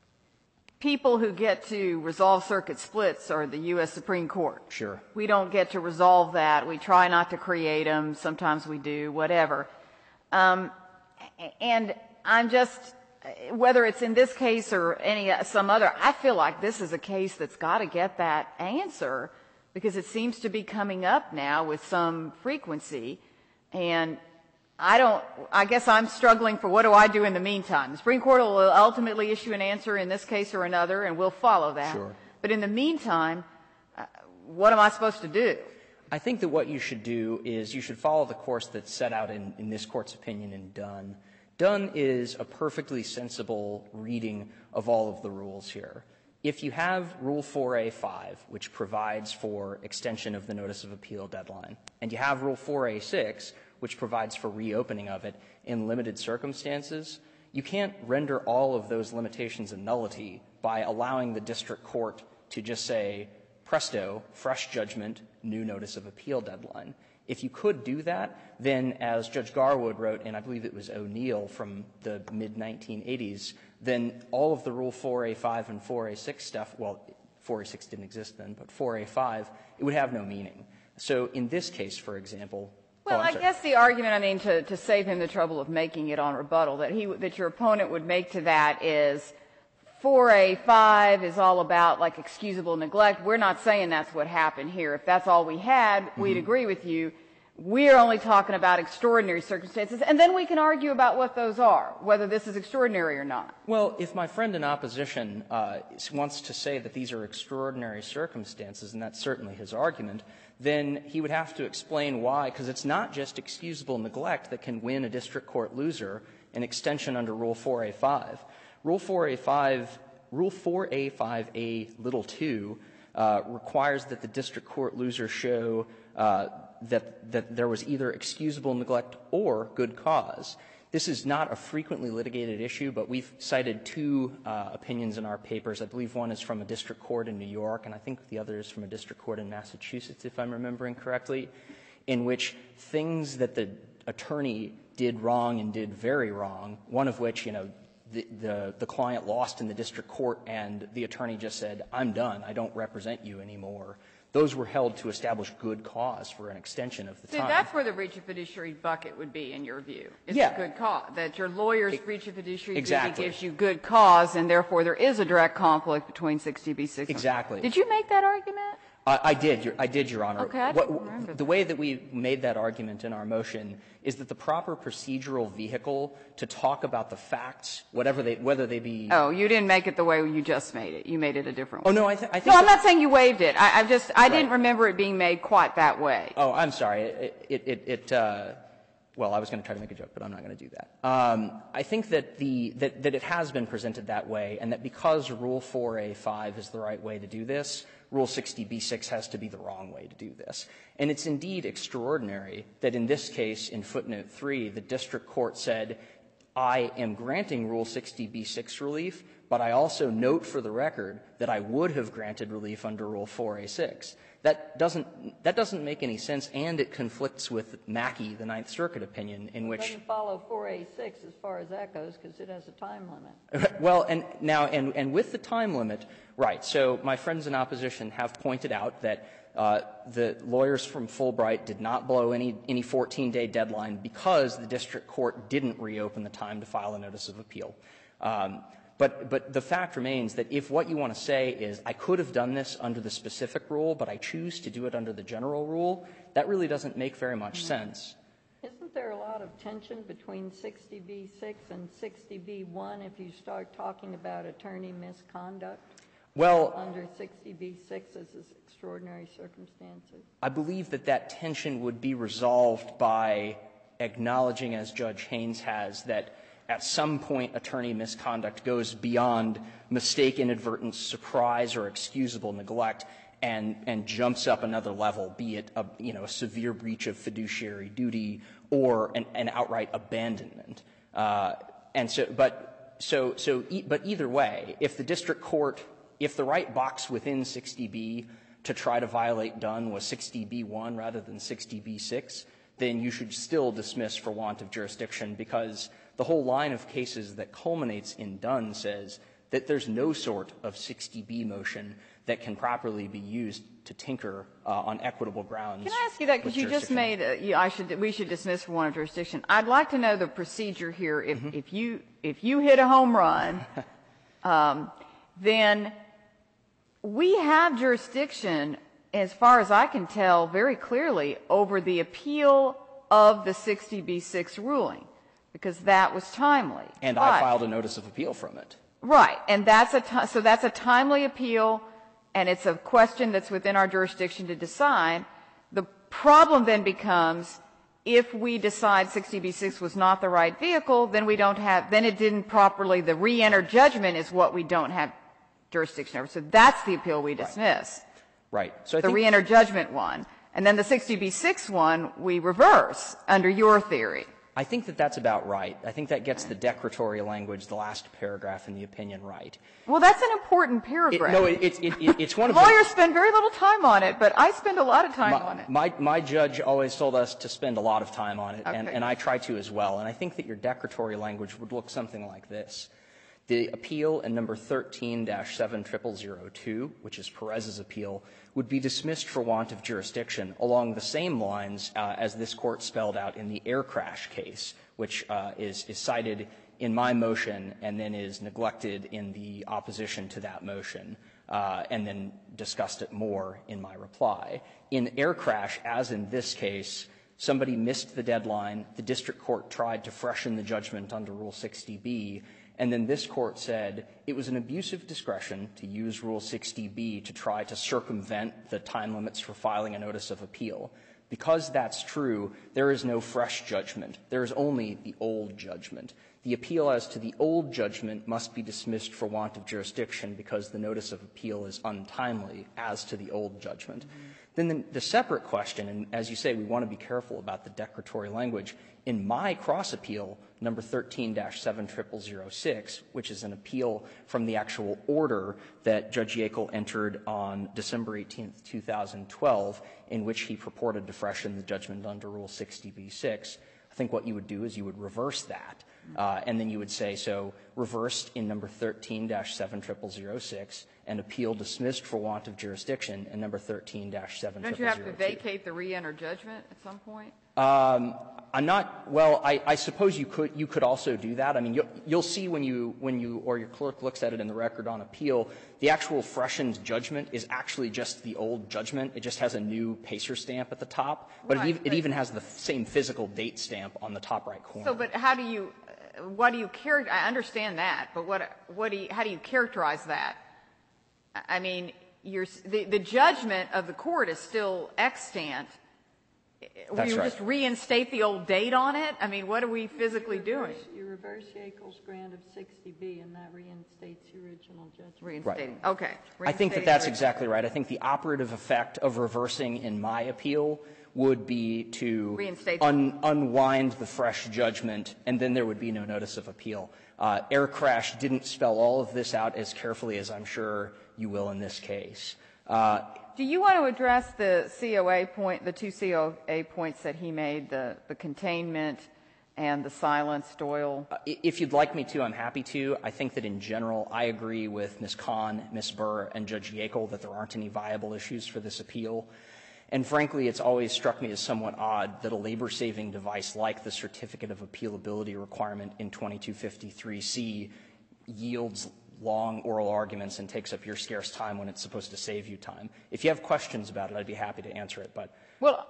people who get to resolve circuit splits are the U S Supreme Court. Sure. We don't get to resolve that. We try not to create them. Sometimes we do, whatever. Um, and I'm just, whether it's in this case or any some other, I feel like this is a case that's got to get that answer, because it seems to be coming up now with some frequency. And I don't, I guess I'm struggling for what do I do in the meantime. The Supreme Court will ultimately issue an answer in this case or another, and we'll follow that. Sure. But in the meantime, uh, what am I supposed to do? I think that what you should do is you should follow the course that's set out in, in this Court's opinion in Dunn. Dunn is a perfectly sensible reading of all of the rules here. If you have Rule four A five, which provides for extension of the notice of appeal deadline, and you have Rule four A six, which provides for reopening of it in limited circumstances, you can't render all of those limitations a nullity by allowing the district court to just say, presto, fresh judgment, new notice of appeal deadline. If you could do that, then as Judge Garwood wrote, and I believe it was O'Neill from the mid nineteen eighties, then all of the Rule four A five and four A six stuff, well, four A six didn't exist then, but four A five, it would have no meaning. So in this case, for example, Well, oh, I sorry. guess the argument, I mean, to, to save him the trouble of making it on rebuttal, that he, that your opponent would make to that is four A five is all about, like, excusable neglect. We're not saying that's what happened here. If that's all we had, mm-hmm. we'd agree with you. We're only talking about extraordinary circumstances, and then we can argue about what those are, whether this is extraordinary or not. Well, if my friend in opposition uh, wants to say that these are extraordinary circumstances, and that's certainly his argument, then he would have to explain why, because it's not just excusable neglect that can win a district court loser an extension under Rule four A five. Rule four A five, Rule four A five A little two uh, requires that the district court loser show uh, that, that there was either excusable neglect or good cause. This is not a frequently litigated issue, but we've cited two uh, opinions in our papers. I believe one is from a district court in New York, and I think the other is from a district court in Massachusetts, if I'm remembering correctly, in which things that the attorney did wrong and did very wrong, one of which, you know, the, the, the client lost in the district court and the attorney just said, I'm done, I don't represent you anymore. Those were held to establish good cause for an extension of the See, time. that's where the breach of fiduciary bucket would be, in your view. It's Yeah. a good cause, that your lawyer's it, breach of fiduciary exactly. duty gives you good cause, and therefore there is a direct conflict between sixty B six. Exactly. Did you make that argument? Uh, I did, your, I did, Your Honor. Okay, I what, don't remember the that. way that we made that argument in our motion is that the proper procedural vehicle to talk about the facts, whatever they, whether they be. Oh, you didn't make it the way you just made it. You made it a different way. Oh no, I, th- I think. No, I'm that, not saying you waived it. I, I just I Right. didn't remember it being made quite that way. Oh, I'm sorry. It, it, it, it uh, well, I was going to try to make a joke, but I'm not going to do that. Um, I think that the that, that it has been presented that way, and that because Rule four A five is the right way to do this, Rule sixty B six has to be the wrong way to do this. And it's indeed extraordinary that in this case, in footnote three, the district court said, I am granting Rule sixty B six relief, but I also note for the record that I would have granted relief under Rule four A six. That doesn't, that doesn't make any sense, and it conflicts with Mackey, the Ninth Circuit opinion, in which— It doesn't follow four A six as far as that goes, because it has a time limit. Well, and now, and, and with the time limit, right, so my friends in opposition have pointed out that uh, the lawyers from Fulbright did not blow any, any fourteen-day deadline because the district court didn't reopen the time to file a notice of appeal. Um, But, but the fact remains that if what you want to say is, I could have done this under the specific rule, but I choose to do it under the general rule, that really doesn't make very much sense. Isn't there a lot of tension between sixty B six and sixty B one if you start talking about attorney misconduct? Well, under sixty B six as extraordinary circumstances? I believe that that tension would be resolved by acknowledging, as Judge Haynes has, that at some point attorney misconduct goes beyond mistake, inadvertence, surprise, or excusable neglect and, and jumps up another level, be it a, you know, a severe breach of fiduciary duty or an, an outright abandonment. Uh, and so, but, so, so, e- but either way, if the district court, if the right box within sixty B to try to violate Dunn was sixty B one rather than sixty B six, then you should still dismiss for want of jurisdiction, because the whole line of cases that culminates in Dunn says that there's no sort of sixty B motion that can properly be used to tinker uh, on equitable grounds. Can I ask you that, because you just made a, you, I should we should dismiss for want of jurisdiction. I'd like to know the procedure here. If mm-hmm. if you if you hit a home run, um, then we have jurisdiction, as far as I can tell, very clearly over the appeal of the sixty B six ruling, because that was timely. And but, I filed a notice of appeal from it. Right. And that's a t- so that's a timely appeal, and it's a question that's within our jurisdiction to decide. The problem then becomes, if we decide sixty B six was not the right vehicle, then we don't have, then it didn't properly, the re-enter judgment is what we don't have jurisdiction over. So that's the appeal we dismiss. Right. So I the think re-enter judgment one. And then the sixty B six one, we reverse under your theory. I think that that's about right. I think that gets the declaratory language, the last paragraph in the opinion, right. Well, that's an important paragraph. It, no, it, it, it, it's one of Lawyers the, spend very little time on it, but I spend a lot of time my, on it. My, my judge always told us to spend a lot of time on it, okay. and, and I try to as well. And I think that your declaratory language would look something like this. The appeal in number thirteen dash seven zero zero zero two, which is Perez's appeal, would be dismissed for want of jurisdiction along the same lines uh, as this Court spelled out in the air crash case, which uh, is, is cited in my motion and then is neglected in the opposition to that motion, uh, and then discussed it more in my reply. In air crash, as in this case, somebody missed the deadline, the district court tried to freshen the judgment under Rule sixty B, and then this Court said it was an abuse of discretion to use Rule sixty B to try to circumvent the time limits for filing a notice of appeal. Because that's true, there is no fresh judgment. There is only the old judgment. The appeal as to the old judgment must be dismissed for want of jurisdiction because the notice of appeal is untimely as to the old judgment. Mm-hmm. Then the, the separate question, and as you say, we want to be careful about the declaratory language. In my cross-appeal, number thirteen dash seven zero zero zero six, which is an appeal from the actual order that Judge Yackel entered on December eighteenth, two thousand twelve, in which he purported to freshen the judgment under Rule sixty B six, I think what you would do is you would reverse that. Uh, and then you would say, so reversed in number thirteen dash seven zero zero zero six, and appeal dismissed for want of jurisdiction in number thirteen dash seven zero zero zero two. Don't you have to vacate the re-enter judgment at some point? Um, I'm not, well, I, I suppose you could, you could also do that. I mean, you'll, you'll see when you, when you, or your clerk looks at it in the record on appeal, the actual freshened judgment is actually just the old judgment. It just has a new PACER stamp at the top, but, right, it, even, but it even has the same physical date stamp on the top right corner. So, but how do you, uh, what do you characterize, I understand that, but what, what do you, how do you characterize that? I mean, you're, the, the judgment of the court is still extant, Will That's you right. just reinstate the old date on it? I mean, what are we physically You doing? reverse- You reverse Yeakel's grant of sixty B, and that reinstates the original judgment. Reinstating. Okay. I think that Reinstating that's the- exactly right. I think the operative effect of reversing in my appeal would be to Reinstate. un- unwind the fresh judgment, and then there would be no notice of appeal. Uh, Air Crash didn't spell all of this out as carefully as I'm sure you will in this case. Uh, Do you want to address the C O A point, the two C O A points that he made, the, the containment and the silence, Doyle? Uh, If you'd like me to, I'm happy to. I think that in general, I agree with Miz Kahn, Miz Burr, and Judge Yackel that there aren't any viable issues for this appeal. And frankly, it's always struck me as somewhat odd that a labor-saving device like the Certificate of Appealability requirement in twenty-two fifty-three C yields long oral arguments and takes up your scarce time when it's supposed to save you time. If you have questions about it, I'd be happy to answer it. But Well,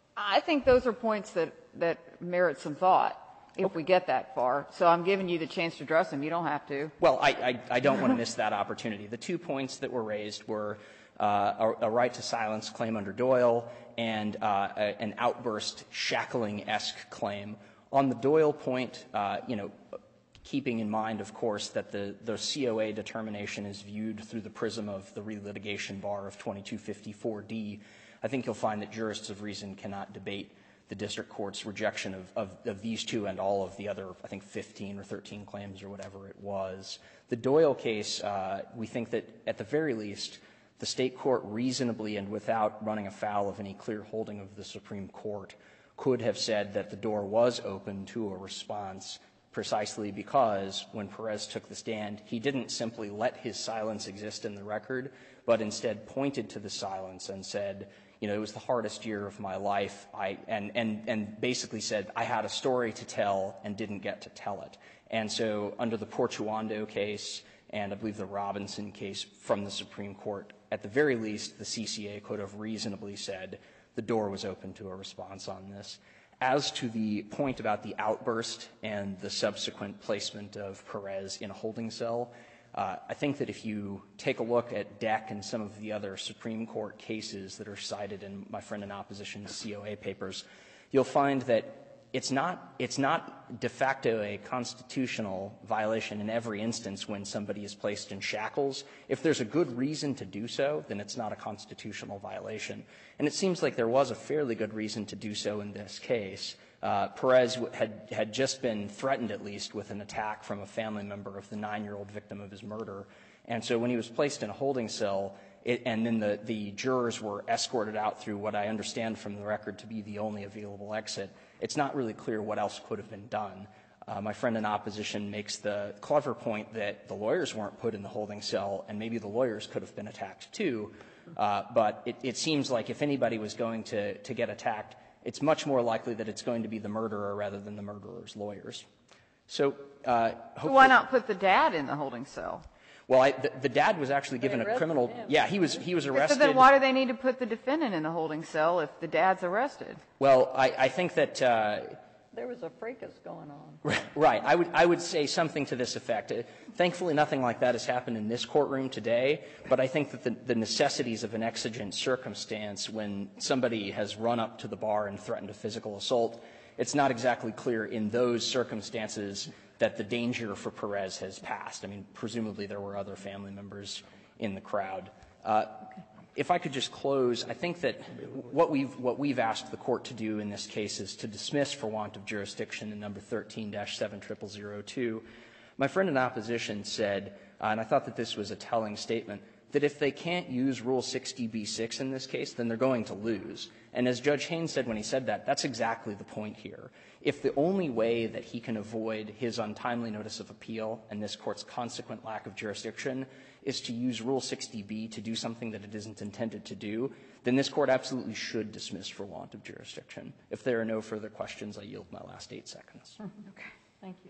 I think those are points that, that merit some thought if we get that far. So I'm giving you the chance to address them. You don't have to. Well, I, I, I don't want to miss that opportunity. The two points that were raised were uh, a, a right to silence claim under Doyle and uh, a, an outburst shackling-esque claim. On the Doyle point, uh, you know, keeping in mind, of course, that the, the C O A determination is viewed through the prism of the relitigation bar of twenty-two fifty-four D, I think you'll find that jurists of reason cannot debate the district court's rejection of, of, of these two and all of the other, I think, fifteen or thirteen claims or whatever it was. The Doyle case, uh, we think that at the very least, the state court reasonably and without running afoul of any clear holding of the Supreme Court could have said that the door was open to a response precisely because when Perez took the stand, he didn't simply let his silence exist in the record, but instead pointed to the silence and said, you know, it was the hardest year of my life, I, and, and, and basically said, I had a story to tell and didn't get to tell it. And so under the Portuando case and I believe the Robinson case from the Supreme Court, at the very least, the C C A could have reasonably said the door was open to a response on this. As to the point about the outburst and the subsequent placement of Perez in a holding cell, uh, I think that if you take a look at Deck and some of the other Supreme Court cases that are cited in my friend in opposition's C O A papers, you'll find that it's not, it's not de facto a constitutional violation in every instance when somebody is placed in shackles. If there's a good reason to do so, then it's not a constitutional violation. And it seems like there was a fairly good reason to do so in this case. Uh, Perez had, had just been threatened, at least, with an attack from a family member of the nine-year-old victim of his murder. And so when he was placed in a holding cell, it, and then the, the jurors were escorted out through what I understand from the record to be the only available exit, it's not really clear what else could have been done. Uh, my friend in opposition makes the clever point that the lawyers weren't put in the holding cell, and maybe the lawyers could have been attacked too. Uh, but it, it seems like if anybody was going to, to get attacked, it's much more likely that it's going to be the murderer rather than the murderer's lawyers. So, uh, So why not put the dad in the holding cell? Well, I, the, the dad was actually given a arrested criminal. him. Yeah, he was he was So arrested. then why do they need to put the defendant in the holding cell if the dad's arrested? Well, I, I think that. Uh, There was a fracas going on. Right. I would, I would say something to this effect. Uh, Thankfully, nothing like that has happened in this courtroom today, but I think that the, the necessities of an exigent circumstance when somebody has run up to the bar and threatened a physical assault, it's not exactly clear in those circumstances that the danger for Perez has passed. I mean, presumably there were other family members in the crowd. Uh, If I could just close, I think that what we've, what we've asked the court to do in this case is to dismiss for want of jurisdiction in number thirteen dash seven triple zero two. My friend in opposition said, uh, and I thought that this was a telling statement, that if they can't use Rule sixty B six in this case, then they're going to lose. And as Judge Haynes said when he said that, that's exactly the point here. If the only way that he can avoid his untimely notice of appeal and this court's consequent lack of jurisdiction is to use Rule sixty B to do something that it isn't intended to do, then this court absolutely should dismiss for want of jurisdiction. If there are no further questions, I yield my last eight seconds. Okay. Thank you.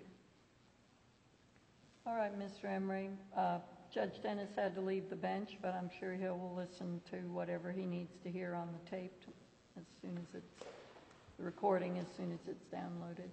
All right, Mister Emery. Uh, Judge Dennis had to leave the bench, but I'm sure he will listen to whatever he needs to hear on the tape as soon as it's, the recording as soon as it's downloaded.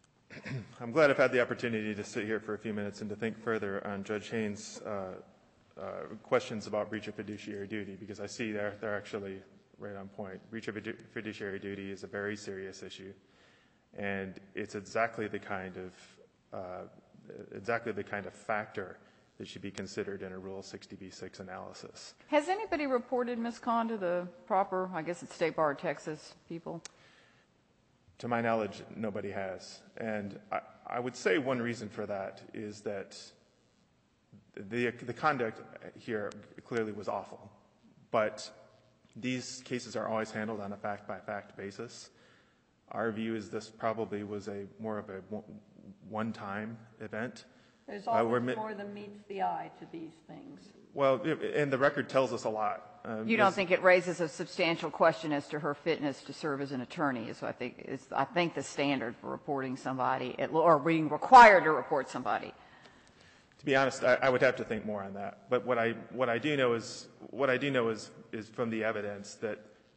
I'm glad I've had the opportunity to sit here for a few minutes and to think further on Judge Haynes' uh, uh, questions about breach of fiduciary duty, because I see they're, they're actually right on point. Breach of fiduciary duty is a very serious issue, and it's exactly the kind of uh, exactly the kind of factor that should be considered in a Rule sixty B six analysis. Has anybody reported Miz Kahn to the proper, I guess it's State Bar of Texas people? To my knowledge, nobody has. And I, I would say one reason for that is that the, the conduct here clearly was awful. But these cases are always handled on a fact-by-fact basis. Our view is this probably was a more of a one-time event. There's Uh, always we're mi- more than meets the eye to these things. Well, and the record tells us a lot. Um, You don't this- think it raises a substantial question as to her fitness to serve as an attorney? Is I think is I think the standard for reporting somebody at, or being required to report somebody. To be honest, I, I would have to think more on that. But what I what I do know is what I do know is is from the evidence that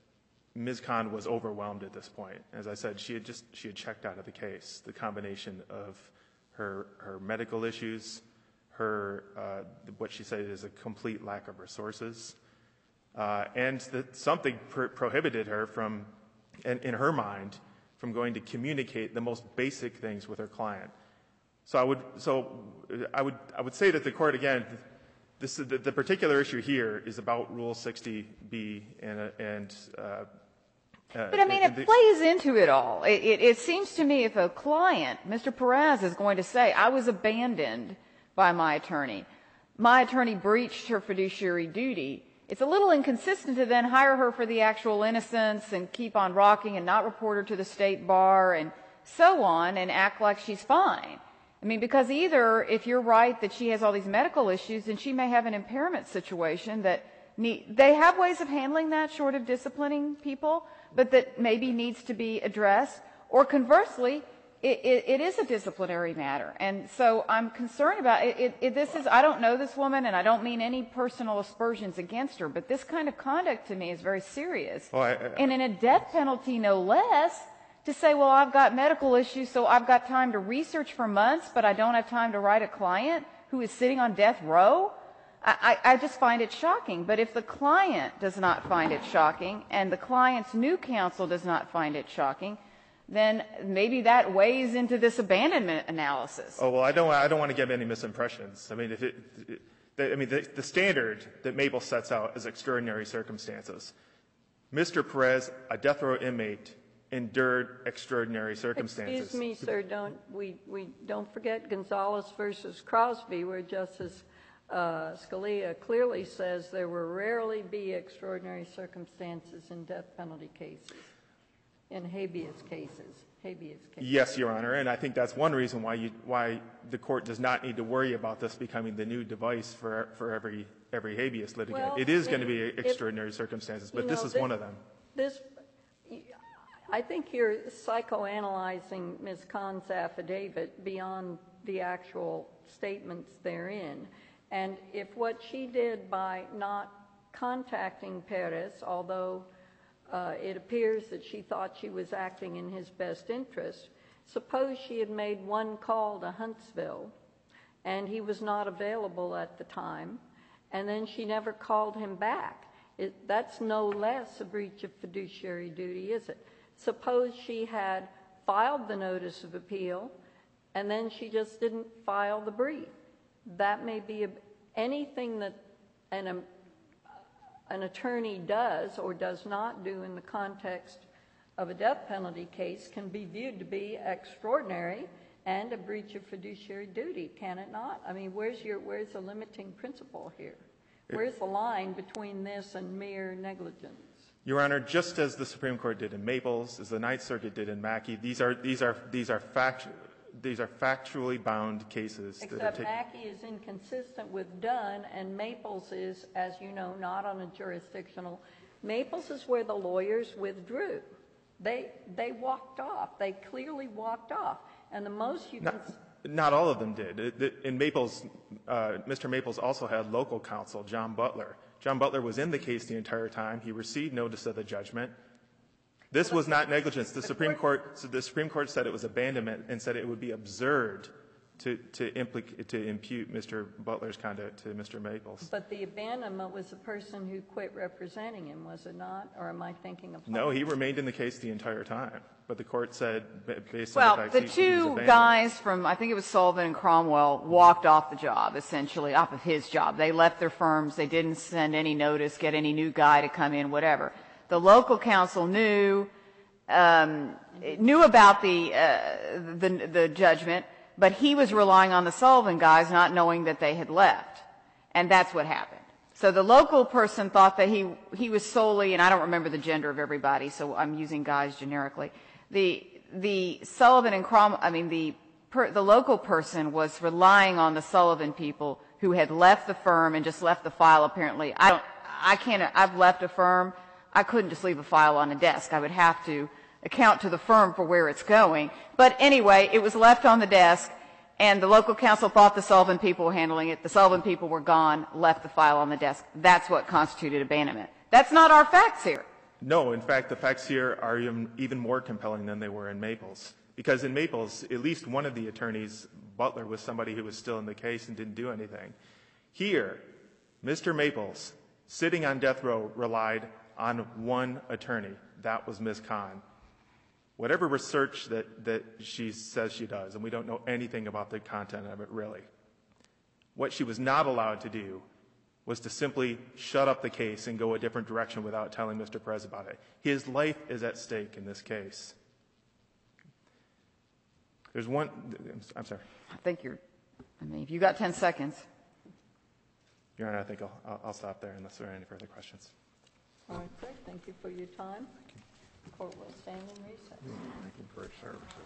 Miz Kahn was overwhelmed at this point. As I said, she had just she had checked out of the case. The combination of her her medical issues, her uh, what she said is a complete lack of resources, uh, and that something pr- prohibited her from, in, in her mind, from going to communicate the most basic things with her client. So I would so I would I would say that the court again, this the, the particular issue here is about Rule sixty B and uh, and. Uh, Uh, But I mean, it the, plays into it all. It, it, it seems to me if a client, Mister Perez, is going to say, I was abandoned by my attorney, my attorney breached her fiduciary duty, it's a little inconsistent to then hire her for the actual innocence and keep on rocking and not report her to the state bar and so on and act like she's fine. I mean, because either if you're right that she has all these medical issues, then she may have an impairment situation that need, they have ways of handling that short of disciplining people, but that maybe needs to be addressed. Or conversely, it, it, it is a disciplinary matter. And so I'm concerned about it, it, it. This is, I don't know this woman, and I don't mean any personal aspersions against her, but this kind of conduct to me is very serious. Well, I, I, and in a death penalty, no less, to say, well, I've got medical issues, so I've got time to research for months, but I don't have time to write a client who is sitting on death row. I, I just find it shocking. But if the client does not find it shocking and the client's new counsel does not find it shocking, then maybe that weighs into this abandonment analysis. Oh, well, I don't, I don't want to give any misimpressions. I mean, if it, it the, I mean, the, the standard that Mabel sets out is extraordinary circumstances. Mister Perez, a death row inmate, endured extraordinary circumstances. Excuse me, sir, don't, we, we don't forget Gonzalez versus Crosby, where Justice uh, Scalia clearly says there will rarely be extraordinary circumstances in death penalty cases, in habeas cases, habeas cases. Yes, Your Honor, and I think that's one reason why you, why the court does not need to worry about this becoming the new device for, for every, every habeas litigant. Well, it is I going to mean, be extraordinary if, circumstances, but you this know, is this, one of them. This, I think you're psychoanalyzing Miz Khan's affidavit beyond the actual statements therein. And if what she did by not contacting Perez, although uh, it appears that she thought she was acting in his best interest, suppose she had made one call to Huntsville and he was not available at the time, and then she never called him back. It, that's no less a breach of fiduciary duty, is it? Suppose she had filed the notice of appeal and then she just didn't file the brief. That may be a, anything that an, um, an attorney does or does not do in the context of a death penalty case can be viewed to be extraordinary and a breach of fiduciary duty, can it not? I mean, where's your, where's the limiting principle here? Where's the line between this and mere negligence? Your Honor, just as the Supreme Court did in Maples, as the Ninth Circuit did in Mackey, these are these are these are fact these are factually bound cases. Except that are Mackey is inconsistent with Dunn, and Maples is, as you know, not on a jurisdictional. Maples is where the lawyers withdrew. They they walked off. They clearly walked off, and the most you not, can. Not all of them did. In Maples, uh, Mister Maples also had local counsel, John Butler. John Butler was in the case the entire time. He received notice of the judgment. This was not negligence. The Supreme Court, so the Supreme Court said it was abandonment and said it would be absurd to to, implic- to impute Mister Butler's conduct to Mister Maples. But the abandonment was the person who quit representing him, was it not? Or am I thinking of... No, he remained in the case the entire time. But the court said, ba- based on Well, the fact the he, he was two abandoned. guys from, I think it was Sullivan and Cromwell, walked off the job, essentially, off of his job. They left their firms. They didn't send any notice, get any new guy to come in, whatever. The local council knew, um, knew about the, uh, the, the judgment, but he was relying on the Sullivan guys, not knowing that they had left. And that's what happened. So the local person thought that he, he was solely, and I don't remember the gender of everybody, so I'm using guys generically. The, the Sullivan and Cromwell, I mean, the, per, the local person was relying on the Sullivan people who had left the firm and just left the file, apparently. I don't, I can't, I've left a firm. I couldn't just leave a file on a desk. I would have to account to the firm for where it's going. But anyway, it was left on the desk, and the local council thought the Sullivan people were handling it. The Sullivan people were gone, left the file on the desk. That's what constituted abandonment. That's not our facts here. No, in fact, the facts here are even, even more compelling than they were in Maples. Because in Maples, at least one of the attorneys, Butler, was somebody who was still in the case and didn't do anything. Here, Mister Maples, sitting on death row, relied on one attorney. That was Miz Kahn. Whatever research that, that she says she does, and we don't know anything about the content of it really, what she was not allowed to do was to simply shut up the case and go a different direction without telling Mister Perez about it. His life is at stake in this case. There's one, I'm sorry. I think you're, I mean, if you got ten seconds. Your Honor, I think I'll, I'll, I'll stop there unless there are any further questions. All right, great. Thank you for your time. The court will stand in recess. Thank you for your services.